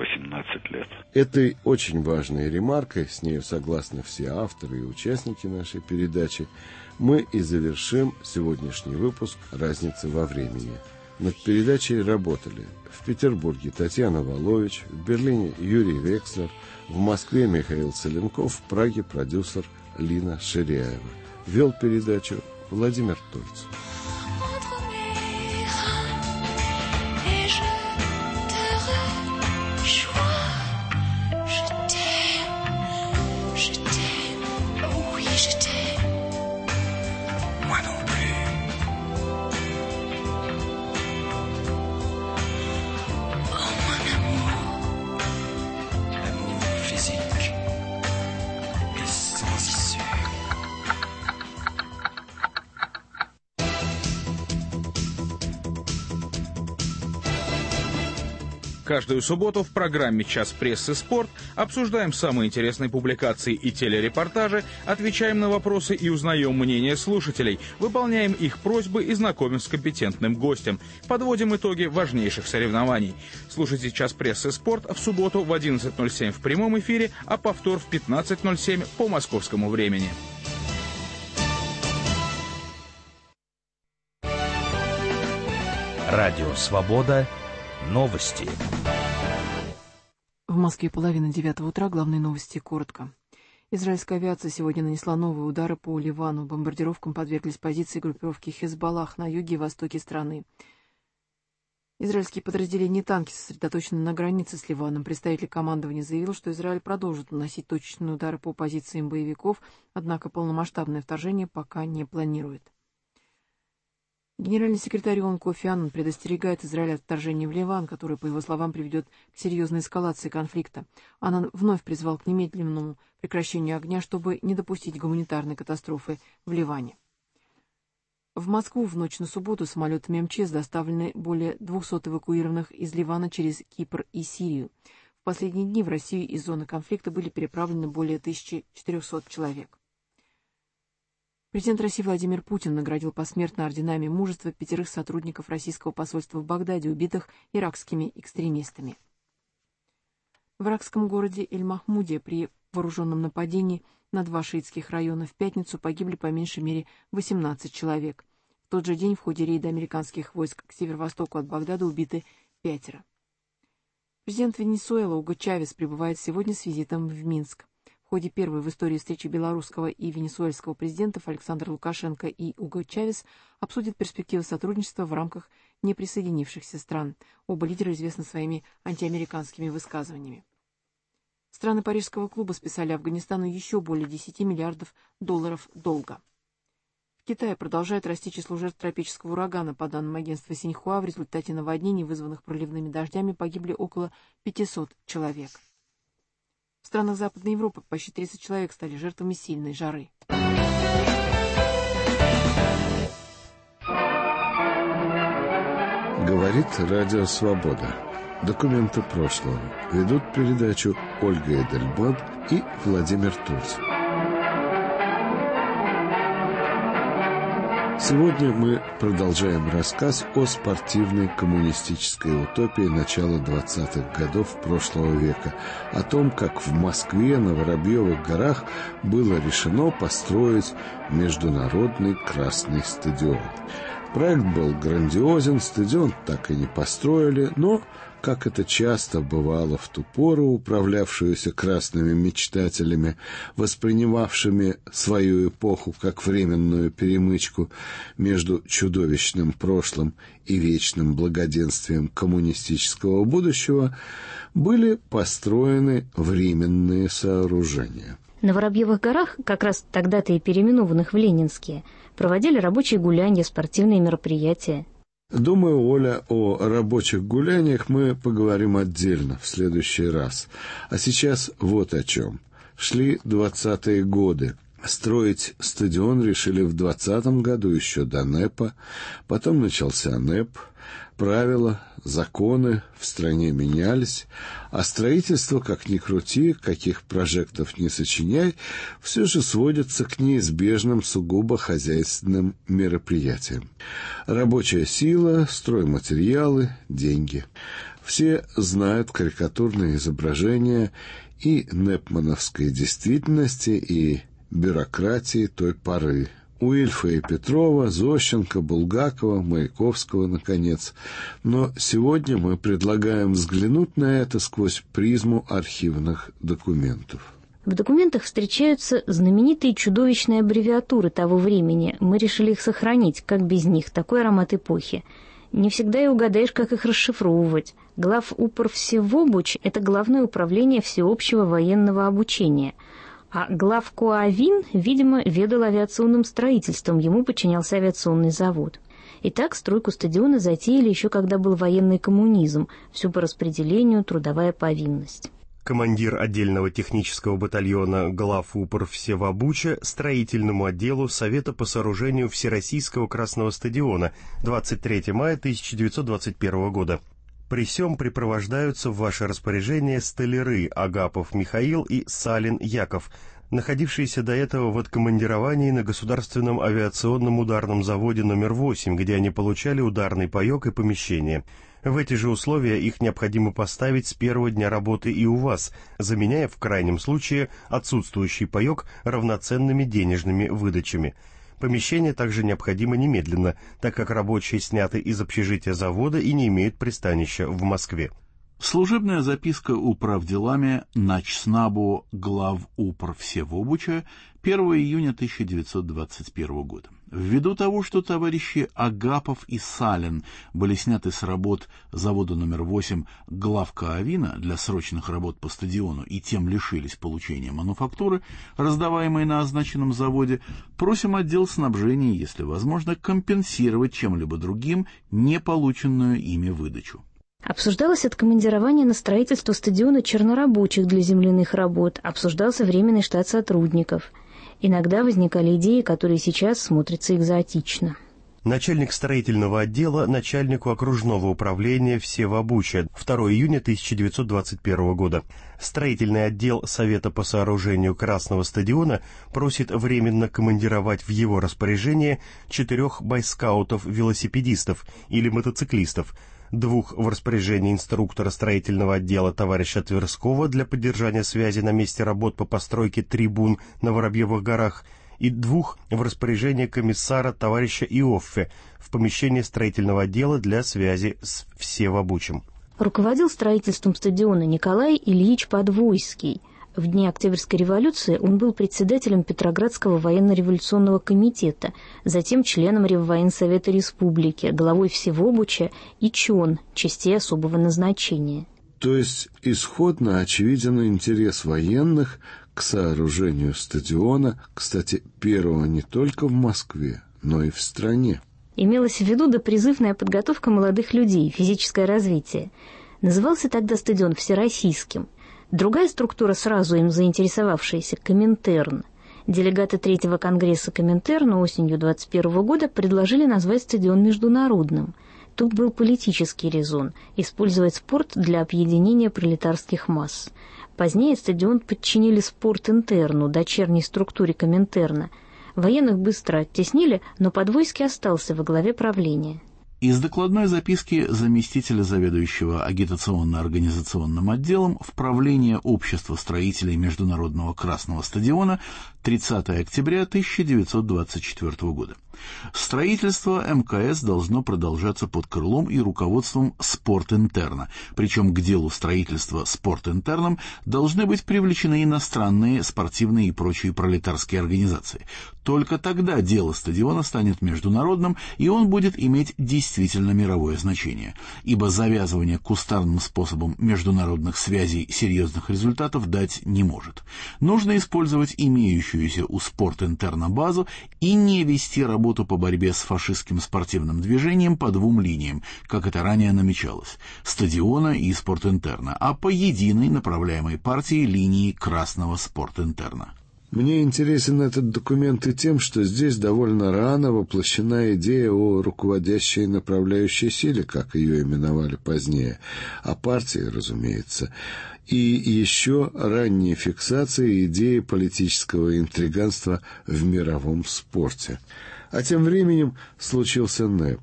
18 лет. Этой очень важной ремаркой, с нею согласны все авторы и участники нашей передачи, мы и завершим сегодняшний выпуск «Разницы во времени». Над передачей работали в Петербурге Татьяна Волович, в Берлине Юрий Векслер, в Москве Михаил Целенков, в Праге продюсер Лина Ширяева. Вел передачу Владимир Тольц. Каждую субботу в программе «Час прессы. Спорт» обсуждаем самые интересные публикации и телерепортажи, отвечаем на вопросы и узнаем мнение слушателей, выполняем их просьбы и знакомим с компетентным гостем, подводим итоги важнейших соревнований. Слушайте «Час прессы. Спорт» в субботу в 11:07 в прямом эфире, а повтор в 15:07 по московскому времени. Радио «Свобода». Новости. В Москве 8:30 утра. Главные новости коротко. Израильская авиация сегодня нанесла новые удары по Ливану. Бомбардировкам подверглись позиции группировки Хизбаллах на юге и востоке страны. Израильские подразделения и танки сосредоточены на границе с Ливаном. Представитель командования заявил, что Израиль продолжит наносить точечные удары по позициям боевиков, однако полномасштабное вторжение пока не планирует. Генеральный секретарь ООН Кофи Аннан предостерегает Израиль от вторжения в Ливан, которое, по его словам, приведет к серьезной эскалации конфликта. Аннан вновь призвал к немедленному прекращению огня, чтобы не допустить гуманитарной катастрофы в Ливане. В Москву в ночь на субботу самолетами МЧС доставлены более 200 эвакуированных из Ливана через Кипр и Сирию. В последние дни в Россию из зоны конфликта были переправлены более 1400 человек. Президент России Владимир Путин наградил посмертно орденами мужества 5 сотрудников российского посольства в Багдаде, убитых иракскими экстремистами. В иракском городе Эль-Махмуде при вооруженном нападении на 2 шиитских района в пятницу погибли по меньшей мере 18 человек. В тот же день в ходе рейда американских войск к северо-востоку от Багдада убиты 5. Президент Венесуэлы Уго Чавес прибывает сегодня с визитом в Минск. В ходе первой в истории встречи белорусского и венесуэльского президентов Александр Лукашенко и Уго Чавес обсудят перспективы сотрудничества в рамках неприсоединившихся стран. Оба лидера известны своими антиамериканскими высказываниями. Страны Парижского клуба списали Афганистану еще более 10 миллиардов долларов долга. В Китае продолжает расти число жертв тропического урагана. По данным агентства Синьхуа, в результате наводнений, вызванных проливными дождями, погибли около 500 человек. В странах Западной Европы почти 30 человек стали жертвами сильной жары. Говорит Радио Свобода. Документы прошлого. Ведут передачу Ольга Эдельман и Владимир Тульц. Сегодня мы продолжаем рассказ о спортивной коммунистической утопии начала 20-х годов прошлого века, о том, как в Москве на Воробьевых горах было решено построить Международный Красный стадион. Проект был грандиозен, стадион так и не построили, но, как это часто бывало в ту пору, управлявшуюся красными мечтателями, воспринимавшими свою эпоху как временную перемычку между чудовищным прошлым и вечным благоденствием коммунистического будущего, были построены временные сооружения. На Воробьевых горах, как раз тогда-то и переименованных в Ленинские, проводили рабочие гуляния, спортивные мероприятия. Думаю, Оля, о рабочих гуляниях мы поговорим отдельно в следующий раз. А сейчас вот о чем. Шли 20-е годы. Строить стадион решили в 20-м году еще до НЭПа. Потом начался НЭП. Правила, законы в стране менялись, а строительство, как ни крути, каких прожектов ни сочиняй, все же сводится к неизбежным сугубо хозяйственным мероприятиям. Рабочая сила, стройматериалы, деньги. Все знают карикатурные изображения и непмановской действительности, и бюрократии той поры. У Ильфа и Петрова, Зощенко, Булгакова, Маяковского, наконец. Но сегодня мы предлагаем взглянуть на это сквозь призму архивных документов. В документах встречаются знаменитые чудовищные аббревиатуры того времени. Мы решили их сохранить, как без них, такой аромат эпохи. Не всегда и угадаешь, как их расшифровывать. Главупорвсевобуч – это Главное управление всеобщего военного обучения. А главкоавин, видимо, ведал авиационным строительством, ему подчинялся авиационный завод. Итак, стройку стадиона затеяли еще когда был военный коммунизм, все по распределению, трудовая повинность. Командир отдельного технического батальона главупорвсевобуча строительному отделу Совета по сооружению Всероссийского Красного стадиона 23 мая 1921 года. При сём припровождаются в ваше распоряжение столяры Агапов Михаил и Салин Яков, находившиеся до этого в откомандировании на Государственном авиационном ударном заводе номер 8, где они получали ударный паёк и помещение. В эти же условия их необходимо поставить с первого дня работы и у вас, заменяя в крайнем случае отсутствующий паёк равноценными денежными выдачами. Помещение также необходимо немедленно, так как рабочие сняты из общежития завода и не имеют пристанища в Москве. Служебная записка управделами начснабу главупорвсевобуча 1 июня 1921 года. Ввиду того, что товарищи Агапов и Салин были сняты с работ завода номер 8 главкоавина для срочных работ по стадиону и тем лишились получения мануфактуры, раздаваемой на означенном заводе, просим отдел снабжения, если возможно, компенсировать чем-либо другим не полученную ими выдачу. Обсуждалось откомандирование на строительство стадиона чернорабочих для земляных работ, обсуждался временный штат сотрудников. Иногда возникали идеи, которые сейчас смотрятся экзотично. Начальник строительного отдела начальнику окружного управления Всевобуча 2 июня 1921 года. Строительный отдел Совета по сооружению Красного стадиона просит временно командировать в его распоряжение 4 бойскаутов-велосипедистов или мотоциклистов, 2 в распоряжении инструктора строительного отдела товарища Тверского для поддержания связи на месте работ по постройке трибун на Воробьевых горах и 2 в распоряжении комиссара товарища Иоффе в помещении строительного отдела для связи с Всевобучем. Руководил строительством стадиона Николай Ильич Подвойский. В дни Октябрьской революции он был председателем Петроградского военно-революционного комитета, затем членом Реввоенсовета Республики, главой Всевобуча и ЧОН, частей особого назначения. То есть исходно очевиден интерес военных к сооружению стадиона, кстати, первого не только в Москве, но и в стране. Имелась в виду допризывная подготовка молодых людей, физическое развитие. Назывался тогда стадион Всероссийским. Другая структура, сразу им заинтересовавшаяся, Коминтерн. Делегаты Третьего конгресса Коминтерна осенью 1921 года предложили назвать стадион международным. Тут был политический резон – использовать спорт для объединения пролетарских масс. Позднее стадион подчинили Спортинтерну, дочерней структуре Коминтерна. Военных быстро оттеснили, но Подвойский остался во главе правления. Из докладной записки заместителя заведующего агитационно-организационным отделом в правление Общества строителей Международного Красного стадиона 30 октября 1924 года. Строительство МКС должно продолжаться под крылом и руководством Спортинтерна, причем к делу строительства Спортинтерном должны быть привлечены иностранные спортивные и прочие пролетарские организации. Только тогда дело стадиона станет международным, и он будет иметь действительно мировое значение, ибо завязывание кустарным способом международных связей серьезных результатов дать не может. Нужно использовать имеющуюся у Спортинтерна базу и не вести работу по борьбе с фашистским спортивным движением по 2 линиям, как это ранее намечалось, стадиона и Спортинтерна, а по единой направляемой партии линии Красного Спортинтерна. Мне интересен этот документ и тем, что здесь довольно рано воплощена идея о руководящей направляющей силе, как ее именовали позднее, о партии, разумеется, и еще ранней фиксации идеи политического интриганства в мировом спорте. А тем временем случился НЭП,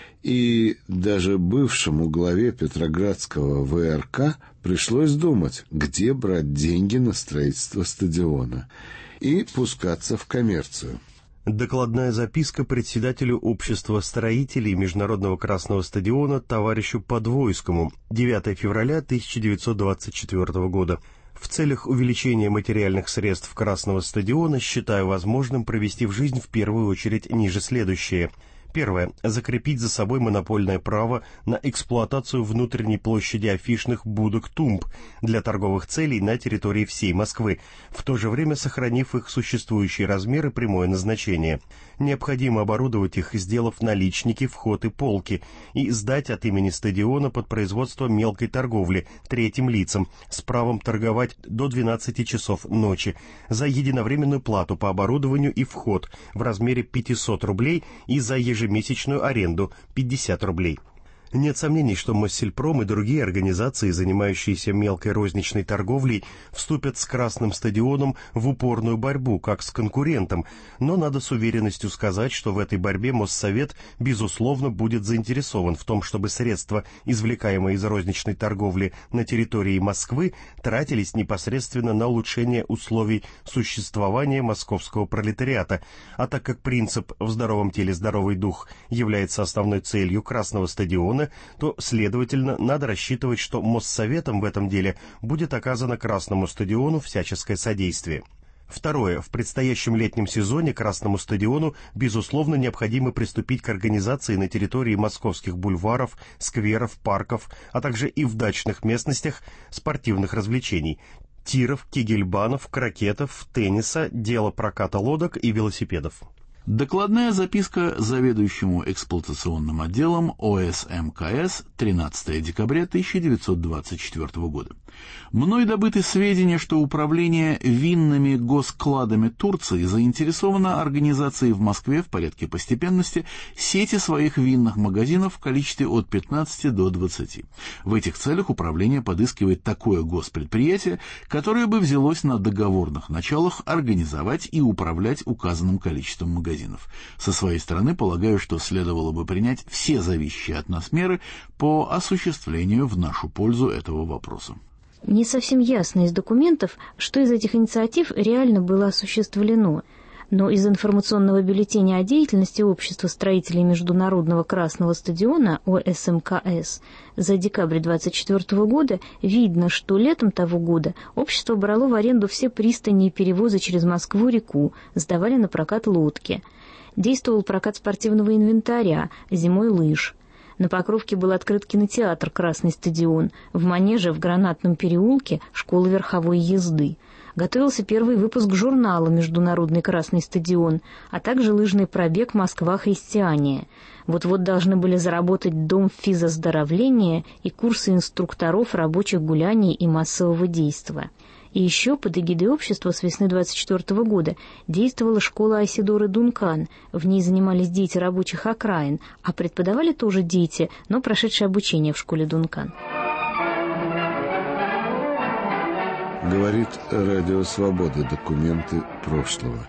и даже бывшему главе Петроградского ВРК пришлось думать, где брать деньги на строительство стадиона, и пускаться в коммерцию. Докладная записка председателю Общества строителей Международного Красного стадиона товарищу Подвойскому, 9 февраля 1924 года. В целях увеличения материальных средств Красного стадиона считаю возможным провести в жизнь в первую очередь ниже следующее. Первое. Закрепить за собой монопольное право на эксплуатацию внутренней площади афишных будок-тумб для торговых целей на территории всей Москвы, в то же время сохранив их существующие размеры и прямое назначение. Необходимо оборудовать их, сделав наличники, вход и полки, и сдать от имени стадиона под производство мелкой торговли третьим лицам с правом торговать до 12 часов ночи за единовременную плату по оборудованию и вход в размере 500 рублей и за ежемесячную аренду 50 рублей. Нет сомнений, что Моссельпром и другие организации, занимающиеся мелкой розничной торговлей, вступят с Красным стадионом в упорную борьбу, как с конкурентом, но надо с уверенностью сказать, что в этой борьбе Моссовет, безусловно, будет заинтересован в том, чтобы средства, извлекаемые из розничной торговли на территории Москвы, тратились непосредственно на улучшение условий существования московского пролетариата, а так как принцип «в здоровом теле здоровый дух» является основной целью Красного стадиона, то, следовательно, надо рассчитывать, что Моссоветом в этом деле будет оказано Красному стадиону всяческое содействие. Второе. В предстоящем летнем сезоне Красному стадиону, безусловно, необходимо приступить к организации на территории московских бульваров, скверов, парков, а также и в дачных местностях спортивных развлечений – тиров, кегельбанов, крокетов, тенниса, дела проката лодок и велосипедов. Докладная записка заведующему эксплуатационным отделом ОС-МКС 13 декабря 1924 года. Мной добыты сведения, что Управление винными госкладами Турции заинтересовано организацией в Москве в порядке постепенности сети своих винных магазинов в количестве от 15 до 20. В этих целях управление подыскивает такое госпредприятие, которое бы взялось на договорных началах организовать и управлять указанным количеством магазинов. Со своей стороны, полагаю, что следовало бы принять все зависящие от нас меры по осуществлению в нашу пользу этого вопроса. Не совсем ясно из документов, что из этих инициатив реально было осуществлено, но из информационного бюллетеня о деятельности Общества строителей Международного Красного стадиона ОСМКС за декабрь 1924 года видно, что летом того года общество брало в аренду все пристани и перевозы через Москву-реку, сдавали на прокат лодки. Действовал прокат спортивного инвентаря, зимой лыж. На Покровке был открыт кинотеатр «Красный стадион», в Манеже в Гранатном переулке школа верховой езды. Готовился первый выпуск журнала «Международный Красный стадион», а также лыжный пробег «Москва-Христиания». Вот-вот должны были заработать дом физоздоровления и курсы инструкторов рабочих гуляний и массового действа. И еще под эгидой общества с весны 1924 года действовала школа Айседоры Дункан. В ней занимались дети рабочих окраин, а преподавали тоже дети, но прошедшие обучение в школе Дункан. Говорит Радио Свобода. Документы прошлого.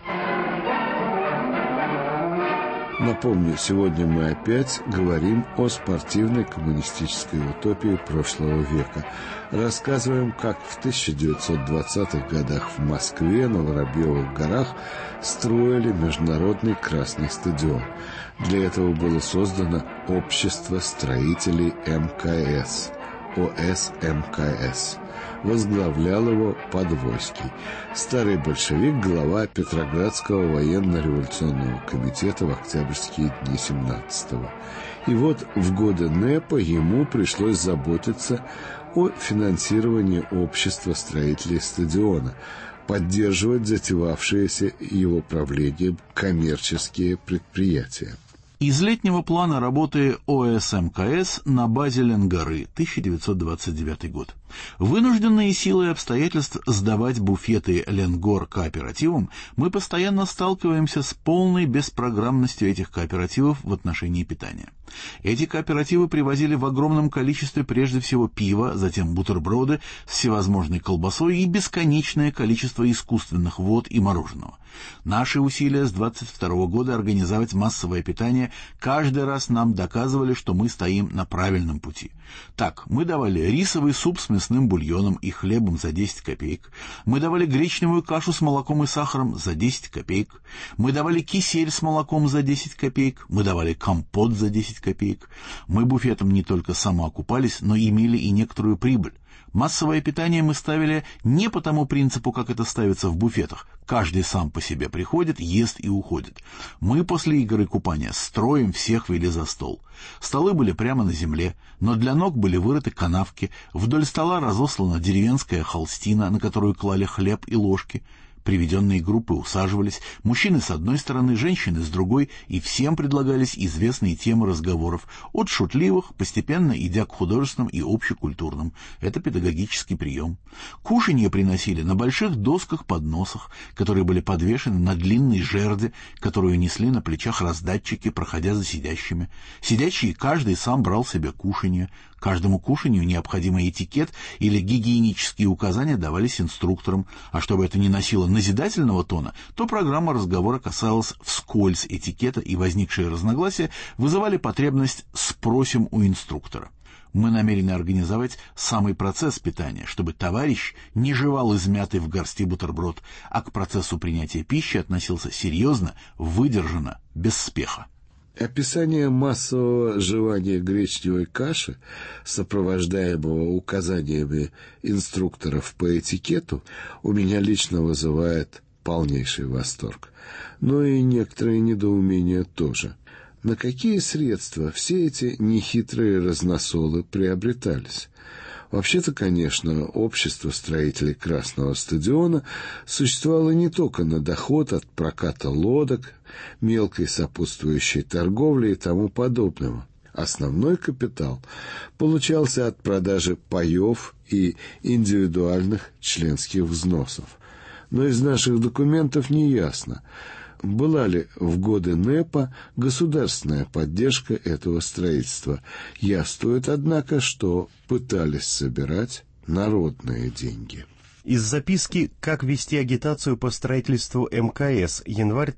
Напомню, сегодня мы опять говорим о спортивной коммунистической утопии прошлого века. Рассказываем, как в 1920-х годах в Москве на Воробьевых горах строили Международный Красный стадион. Для этого было создано Общество строителей МКС, ОС-МКС. Возглавлял его Подвойский, старый большевик, глава Петроградского военно-революционного комитета в октябрьские дни 17-го. И вот в годы НЭПа ему пришлось заботиться о финансировании общества строителей стадиона, поддерживать затевавшиеся его правлением коммерческие предприятия. Из летнего плана работы ОСМКС на базе Ленгоры, 1929 год. Вынужденные силой обстоятельств сдавать буфеты Ленгор кооперативам, мы постоянно сталкиваемся с полной беспрограммностью этих кооперативов в отношении питания. Эти кооперативы привозили в огромном количестве прежде всего пива, затем бутерброды с всевозможной колбасой и бесконечное количество искусственных вод и мороженого. Наши усилия с 22 года организовать массовое питание каждый раз нам доказывали, что мы стоим на правильном пути. Так, мы давали рисовый суп с мясным бульоном и хлебом за 10 копеек. Мы давали гречневую кашу с молоком и сахаром за 10 копеек. Мы давали кисель с молоком за 10 копеек. Мы давали компот за 10 копеек. Мы буфетом не только самоокупались, но имели и некоторую прибыль. Массовое питание мы ставили не по тому принципу, как это ставится в буфетах. Каждый сам по себе приходит, ест и уходит. Мы после игр и купания строем всех вели за стол. Столы были прямо на земле, но для ног были вырыты канавки. Вдоль стола разослана деревенская холстина, на которую клали хлеб и ложки. Приведенные группы усаживались, мужчины с одной стороны, женщины с другой, и всем предлагались известные темы разговоров, от шутливых, постепенно идя к художественным и общекультурным. Это педагогический прием. Кушанье приносили на больших досках-подносах, которые были подвешены на длинной жерди, которую несли на плечах раздатчики, проходя за сидящими. Сидящие каждый сам брал себе кушанье. Каждому кушанью необходимый этикет или гигиенические указания давались инструкторам, а чтобы это не носило назидательного тона, то программа разговора касалась вскользь этикета, и возникшие разногласия вызывали потребность «спросим у инструктора». Мы намерены организовать самый процесс питания, чтобы товарищ не жевал измятый в горсти бутерброд, а к процессу принятия пищи относился серьезно, выдержанно, без спеха. Описание массового жевания гречневой каши, сопровождаемого указаниями инструкторов по этикету, у меня лично вызывает полнейший восторг. Но и некоторые недоумения тоже. На какие средства все эти нехитрые разносолы приобретались? Вообще-то, конечно, общество строителей Красного стадиона существовало не только на доход от проката лодок, мелкой сопутствующей торговли и тому подобного. Основной капитал получался от продажи паев и индивидуальных членских взносов. Но из наших документов не ясно, была ли в годы НЭПа государственная поддержка этого строительства. Яствует, однако, что пытались собирать народные деньги. Из записки «Как вести агитацию по строительству МКС», январь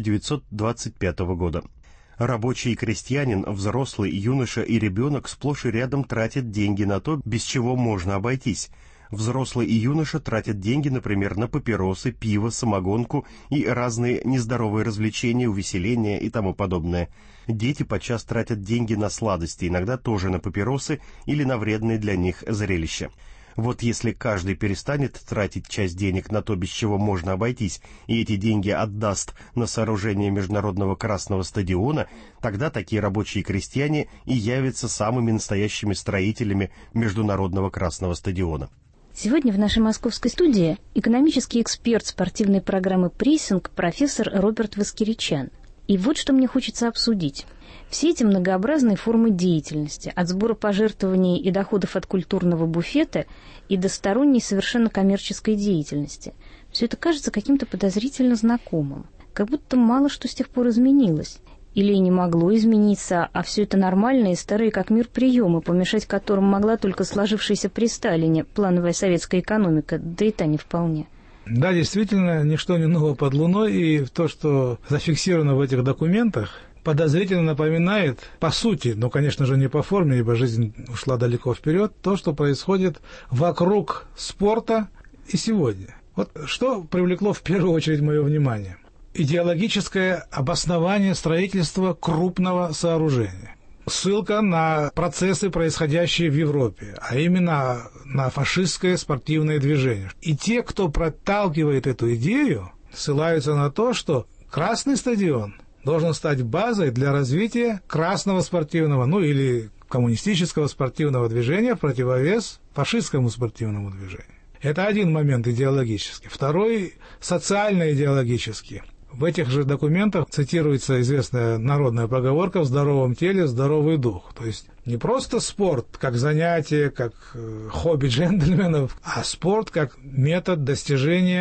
1925 года. Рабочий и крестьянин, взрослый, юноша и ребенок сплошь и рядом тратят деньги на то, без чего можно обойтись. Взрослый и юноша тратят деньги, например, на папиросы, пиво, самогонку и разные нездоровые развлечения, увеселения и тому подобное. Дети подчас тратят деньги на сладости, иногда тоже на папиросы или на вредные для них зрелища. Вот если каждый перестанет тратить часть денег на то, без чего можно обойтись, и эти деньги отдаст на сооружение Международного Красного стадиона, тогда такие рабочие и крестьяне и явятся самыми настоящими строителями Международного Красного стадиона. Сегодня в нашей московской студии экономический эксперт спортивной программы «Прессинг» профессор Роберт Воскиричан. И вот что мне хочется обсудить. Все эти многообразные формы деятельности, от сбора пожертвований и доходов от культурного буфета и до сторонней совершенно коммерческой деятельности, все это кажется каким-то подозрительно знакомым. Как будто мало что с тех пор изменилось. Или не могло измениться, а все это нормальные, старые как мир приемы, помешать которым могла только сложившаяся при Сталине плановая советская экономика, да и та не вполне. Да, действительно, ничто не ново под луной, и то, что зафиксировано в этих документах, подозрительно напоминает, по сути, но, конечно же, не по форме, ибо жизнь ушла далеко вперед, то, что происходит вокруг спорта и сегодня. Вот что привлекло в первую очередь мое внимание. Идеологическое обоснование строительства крупного сооружения. Ссылка на процессы, происходящие в Европе, а именно на фашистское спортивное движение. И те, кто проталкивает эту идею, ссылаются на то, что Красный стадион должен стать базой для развития красного спортивного, или коммунистического спортивного движения в противовес фашистскому спортивному движению. Это один момент идеологический. Второй – социально-идеологический. В этих же документах цитируется известная народная поговорка «в здоровом теле здоровый дух». То есть не просто спорт как занятие, как хобби джентльменов, а спорт как метод достижения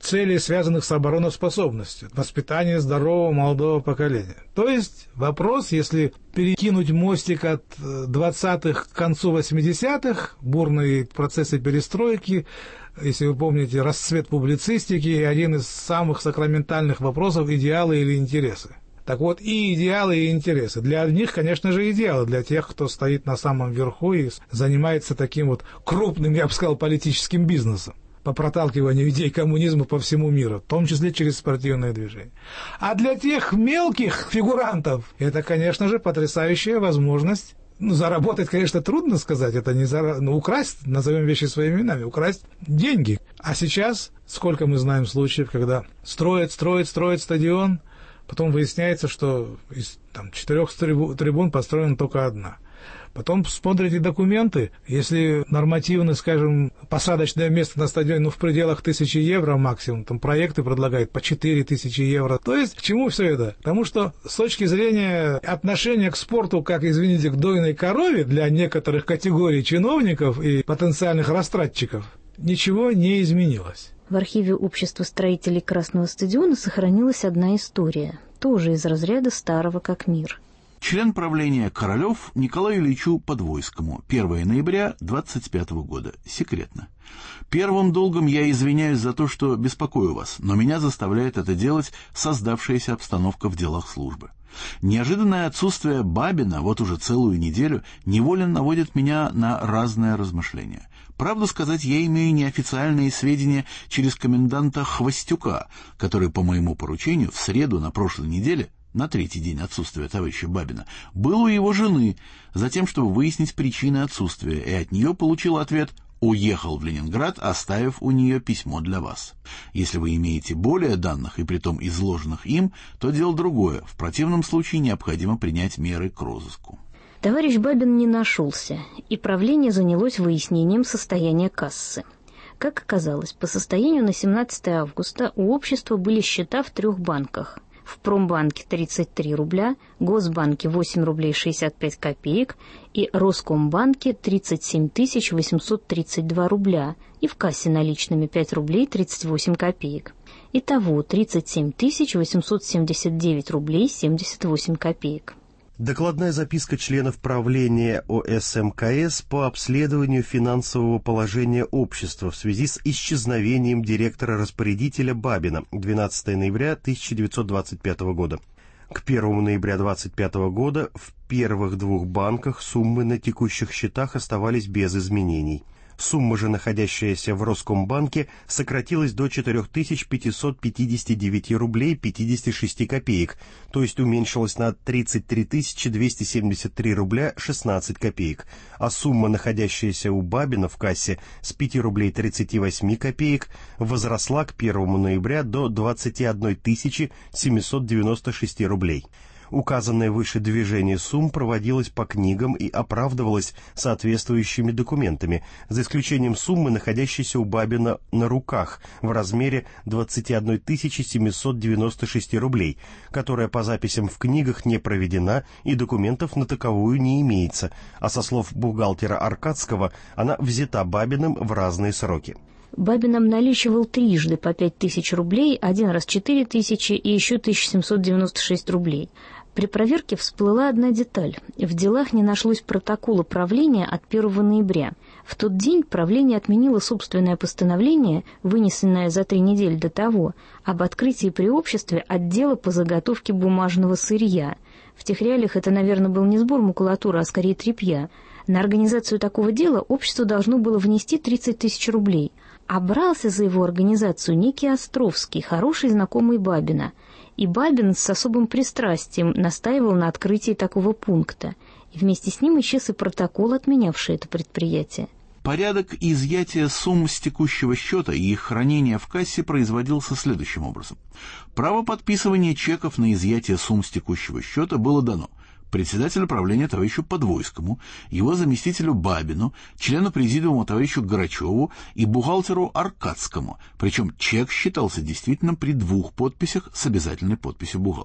целей, связанных с обороноспособностью, воспитание здорового молодого поколения. То есть вопрос, если перекинуть мостик от 20-х к концу 80-х, бурные процессы перестройки, если вы помните, расцвет публицистики, и один из самых сакраментальных вопросов – идеалы или интересы. Так вот, и идеалы, и интересы. Для одних, конечно же, идеалы, для тех, кто стоит на самом верху и занимается таким вот крупным, я бы сказал, политическим бизнесом по проталкиванию идей коммунизма по всему миру, в том числе через спортивное движение. А для тех мелких фигурантов это, конечно же, потрясающая возможность. Заработать, конечно, трудно сказать, это не украсть, назовем вещи своими именами, украсть деньги. А сейчас, сколько мы знаем случаев, когда строят стадион, потом выясняется, что из 4 трибун построена только одна. Потом смотрите документы, если нормативно, скажем, посадочное место на стадионе в пределах 1000 евро максимум, там проекты предлагают по 4000 евро. То есть к чему все это? Потому что с точки зрения отношения к спорту, как, извините, к дойной корове для некоторых категорий чиновников и потенциальных растратчиков, ничего не изменилось. В архиве Общества строителей Красного стадиона сохранилась одна история, тоже из разряда старого как мир. Член правления Королев Николаю Ильичу Подвойскому. 1 ноября 25 года. Секретно. Первым долгом я извиняюсь за то, что беспокою вас, но меня заставляет это делать создавшаяся обстановка в делах службы. Неожиданное отсутствие Бабина вот уже целую неделю невольно наводит меня на разные размышления. Правду сказать, я имею неофициальные сведения через коменданта Хвостюка, который по моему поручению в среду на прошлой неделе, на 3-й день отсутствия товарища Бабина, был у его жены, затем, чтобы выяснить причины отсутствия, и от нее получил ответ «Уехал в Ленинград, оставив у нее письмо для вас». Если вы имеете более данных, и притом изложенных им, то дело другое. В противном случае необходимо принять меры к розыску. Товарищ Бабин не нашелся, и правление занялось выяснением состояния кассы. Как оказалось, по состоянию на 17 августа у общества были счета в 3 банках. В Промбанке 33 рубля, Госбанке 8 рублей 65 копеек и Роскомбанке 37 832 рубля и в кассе наличными 5 рублей 38 копеек. Итого 37 879 рублей 78 копеек. Докладная записка членов правления ОСМКС по обследованию финансового положения общества в связи с исчезновением директора-распорядителя Бабина 12 ноября 1925 года. К 1 ноября 1925 года в первых 2 банках суммы на текущих счетах оставались без изменений. Сумма же, находящаяся в Роскомбанке, сократилась до 4559 рублей 56 копеек, то есть уменьшилась на 33 273 рубля 16 копеек, а сумма, находящаяся у Бабина в кассе с 5 рублей 38 копеек, возросла к 1 ноября до 21 796 рублей. Указанное выше движение сумм проводилось по книгам и оправдывалось соответствующими документами, за исключением суммы, находящейся у Бабина на руках в размере 21 796 рублей, которая по записям в книгах не проведена и документов на таковую не имеется, а со слов бухгалтера Аркадского она взята Бабиным в разные сроки. Бабин обналичивал трижды по 5000 рублей, один раз 4000 и еще 1796 рублей. При проверке всплыла одна деталь. В делах не нашлось протокола правления от 1 ноября. В тот день правление отменило собственное постановление, вынесенное за 3 недели до того, об открытии при обществе отдела по заготовке бумажного сырья. В тех реалиях это, наверное, был не сбор макулатуры, а скорее тряпья. На организацию такого дела общество должно было внести 30 000 рублей. А брался за его организацию некий Островский, хороший знакомый Бабина. И Бабин с особым пристрастием настаивал на открытии такого пункта. И вместе с ним исчез и протокол, отменявший это предприятие. Порядок изъятия сумм с текущего счета и их хранения в кассе производился следующим образом. Право подписывания чеков на изъятие сумм с текущего счета было дано председателю правления товарищу Подвойскому, его заместителю Бабину, члену президиума товарищу Грачеву и бухгалтеру Аркадскому, причем чек считался действительным при 2 подписях с обязательной подписью бухгалтера.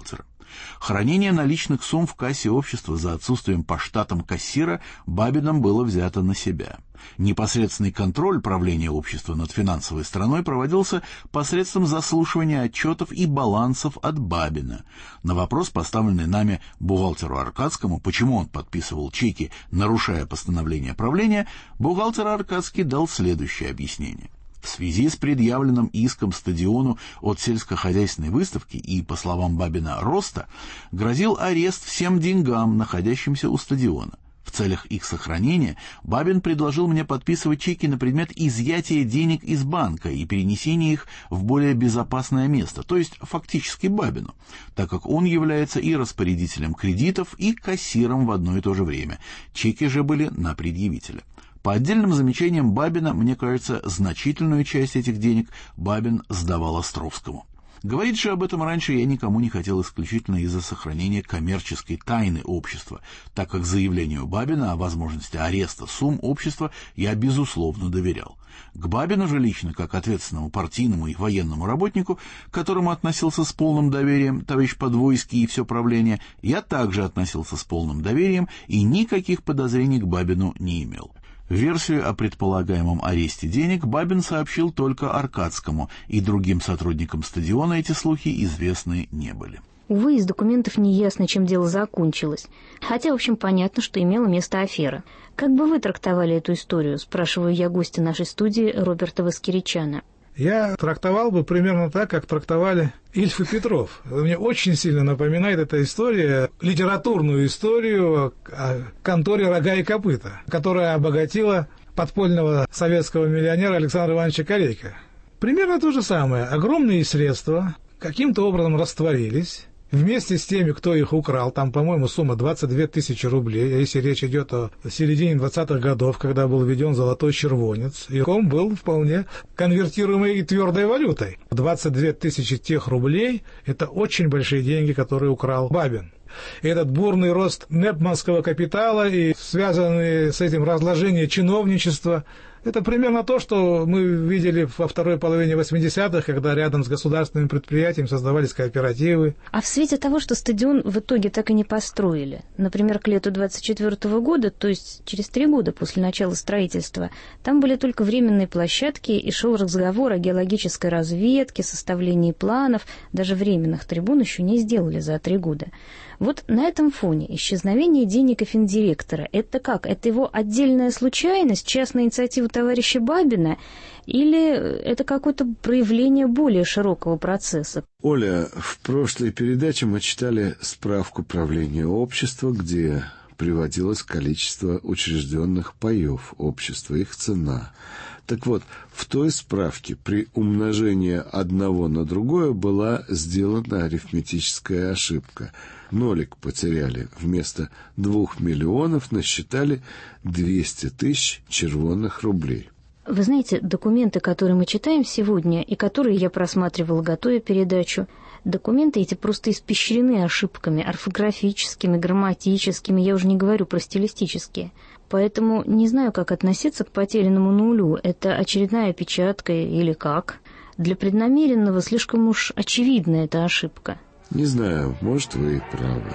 Хранение наличных сумм в кассе общества за отсутствием по штатам кассира Бабиным было взято на себя. Непосредственный контроль правления общества над финансовой стороной проводился посредством заслушивания отчетов и балансов от Бабина. На вопрос, поставленный нами бухгалтеру Аркадскому, почему он подписывал чеки, нарушая постановление правления, бухгалтер Аркадский дал следующее объяснение. В связи с предъявленным иском стадиону от сельскохозяйственной выставки и, по словам Бабина, роста, грозил арест всем деньгам, находящимся у стадиона. В целях их сохранения Бабин предложил мне подписывать чеки на предмет изъятия денег из банка и перенесения их в более безопасное место, то есть фактически Бабину, так как он является и распорядителем кредитов, и кассиром в одно и то же время. Чеки же были на предъявителя. По отдельным замечаниям Бабина, мне кажется, значительную часть этих денег Бабин сдавал Островскому. Говорить же об этом раньше я никому не хотел исключительно из-за сохранения коммерческой тайны общества, так как заявлению Бабина о возможности ареста сумм общества я безусловно доверял. К Бабину же лично, как ответственному партийному и военному работнику, к которому относился с полным доверием товарищ Подвойский и все правление, я также относился с полным доверием и никаких подозрений к Бабину не имел. Версию о предполагаемом аресте денег Бабин сообщил только Аркадскому, и другим сотрудникам стадиона эти слухи известны не были. Увы, из документов не ясно, чем дело закончилось. Хотя, в общем, понятно, что имела место афера. Как бы вы трактовали эту историю, спрашиваю я гостя нашей студии Роберта Воскиричана. Я трактовал бы примерно так, как трактовали Ильф и Петров. Мне очень сильно напоминает эта история, литературную историю о конторе «Рога и копыта», которая обогатила подпольного советского миллионера Александра Ивановича Корейка. Примерно то же самое. Огромные средства каким-то образом растворились. Вместе с теми, кто их украл, там, по-моему, сумма 22 тысячи рублей, а если речь идет о середине 20-х годов, когда был введен золотой червонец, и он был вполне конвертируемой и твердой валютой. 22 тысячи тех рублей – это очень большие деньги, которые украл Бабин. И этот бурный рост непманского капитала и связанные с этим разложение чиновничества – это примерно то, что мы видели во второй половине 80-х, когда рядом с государственными предприятиями создавались кооперативы. А в свете того, что стадион в итоге так и не построили, например, к лету 24 года, то есть через 3 года после начала строительства, там были только временные площадки, и шел разговор о геологической разведке, составлении планов, даже временных трибун еще не сделали за 3 года. Вот на этом фоне исчезновение денег и финдиректора – это как? Это его отдельная случайность, частная инициатива товарища Бабина, или это какое-то проявление более широкого процесса? Оля, в прошлой передаче мы читали справку правления общества, где приводилось количество учрежденных паев общества, их цена. Так вот, в той справке при умножении одного на другое была сделана арифметическая ошибка. Нолик потеряли. Вместо 2 миллионов насчитали 200 тысяч червонных рублей. Вы знаете, документы, которые мы читаем сегодня, и которые я просматривала, готовя передачу, документы эти просто испещрены ошибками, орфографическими, грамматическими, я уже не говорю про стилистические. Поэтому не знаю, как относиться к потерянному нулю. Это очередная опечатка или как? Для преднамеренного слишком уж очевидна эта ошибка. Не знаю, может, вы и правы.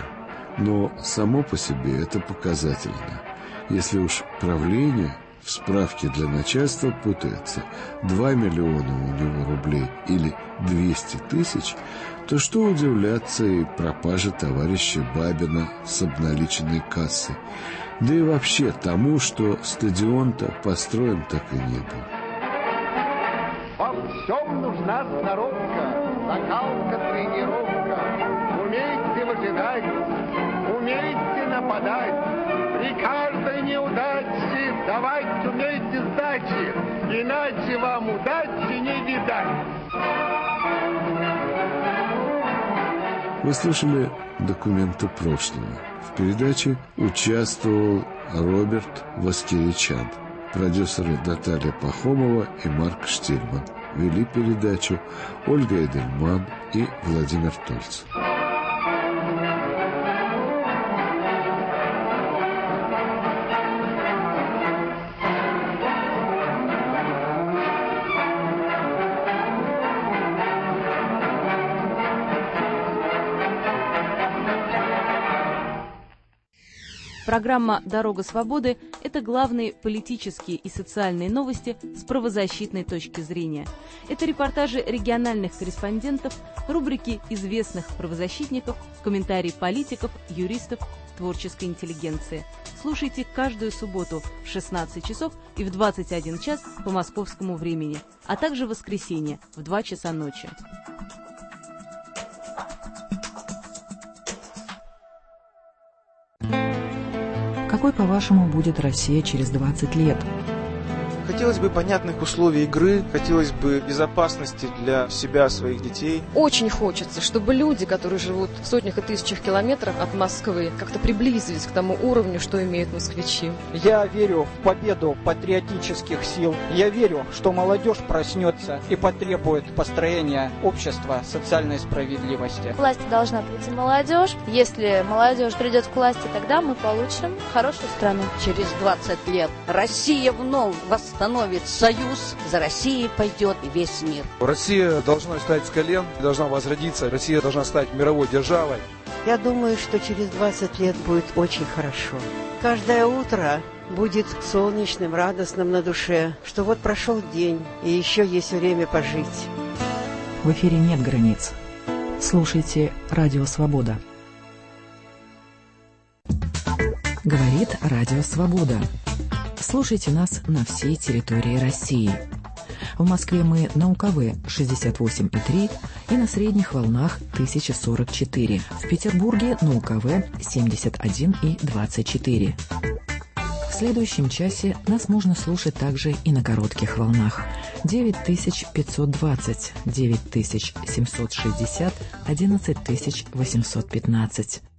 Но само по себе это показательно. Если уж правление в справке для начальства путается 2 миллиона у него рублей или 200 тысяч, то что удивляться и пропаже товарища Бабина с обналиченной кассой. Да и вообще тому, что стадион-то построен так и не был. Во всем нужна сноровка, закалка, тренировка. Умейте выжидать, умейте нападать. При каждой неудаче давать умейте сдачи, иначе вам удачи не видать. Вы слышали документы прошлого. В передаче участвовал Роберт Воскиричан, продюсеры Наталья Пахомова и Марк Штильман. Вели передачу Ольга Эдельман и Владимир Тольц. Программа «Дорога свободы» — это главные политические и социальные новости с правозащитной точки зрения. Это репортажи региональных корреспондентов, рубрики известных правозащитников, комментарии политиков, юристов, творческой интеллигенции. Слушайте каждую субботу в 16 часов и в 21 час по московскому времени, а также в воскресенье в 2 часа ночи. Какой, по-вашему, будет Россия через 20 лет? Хотелось бы понятных условий игры, хотелось бы безопасности для себя, своих детей. Очень хочется, чтобы люди, которые живут в сотнях и тысячах километрах от Москвы, как-то приблизились к тому уровню, что имеют москвичи. Я верю в победу патриотических сил. Я верю, что молодежь проснется и потребует построения общества социальной справедливости. Власть должна прийти молодежь. Если молодежь придет к власти, тогда мы получим хорошую страну. Через 20 лет Россия вновь восстановит союз, за Россией пойдет и весь мир. Россия должна встать с колен, должна возродиться, Россия должна стать мировой державой. Я думаю, что через 20 лет будет очень хорошо. Каждое утро будет солнечным, радостным на душе, что вот прошел день, и еще есть время пожить. В эфире нет границ. Слушайте «Радио Свобода». Говорит «Радио Свобода». Слушайте нас на всей территории России. В Москве мы на УКВ 68,3 и на средних волнах 1044. В Петербурге на УКВ 71,24. В следующем часе нас можно слушать также и на коротких волнах 9520, 9760, 11815.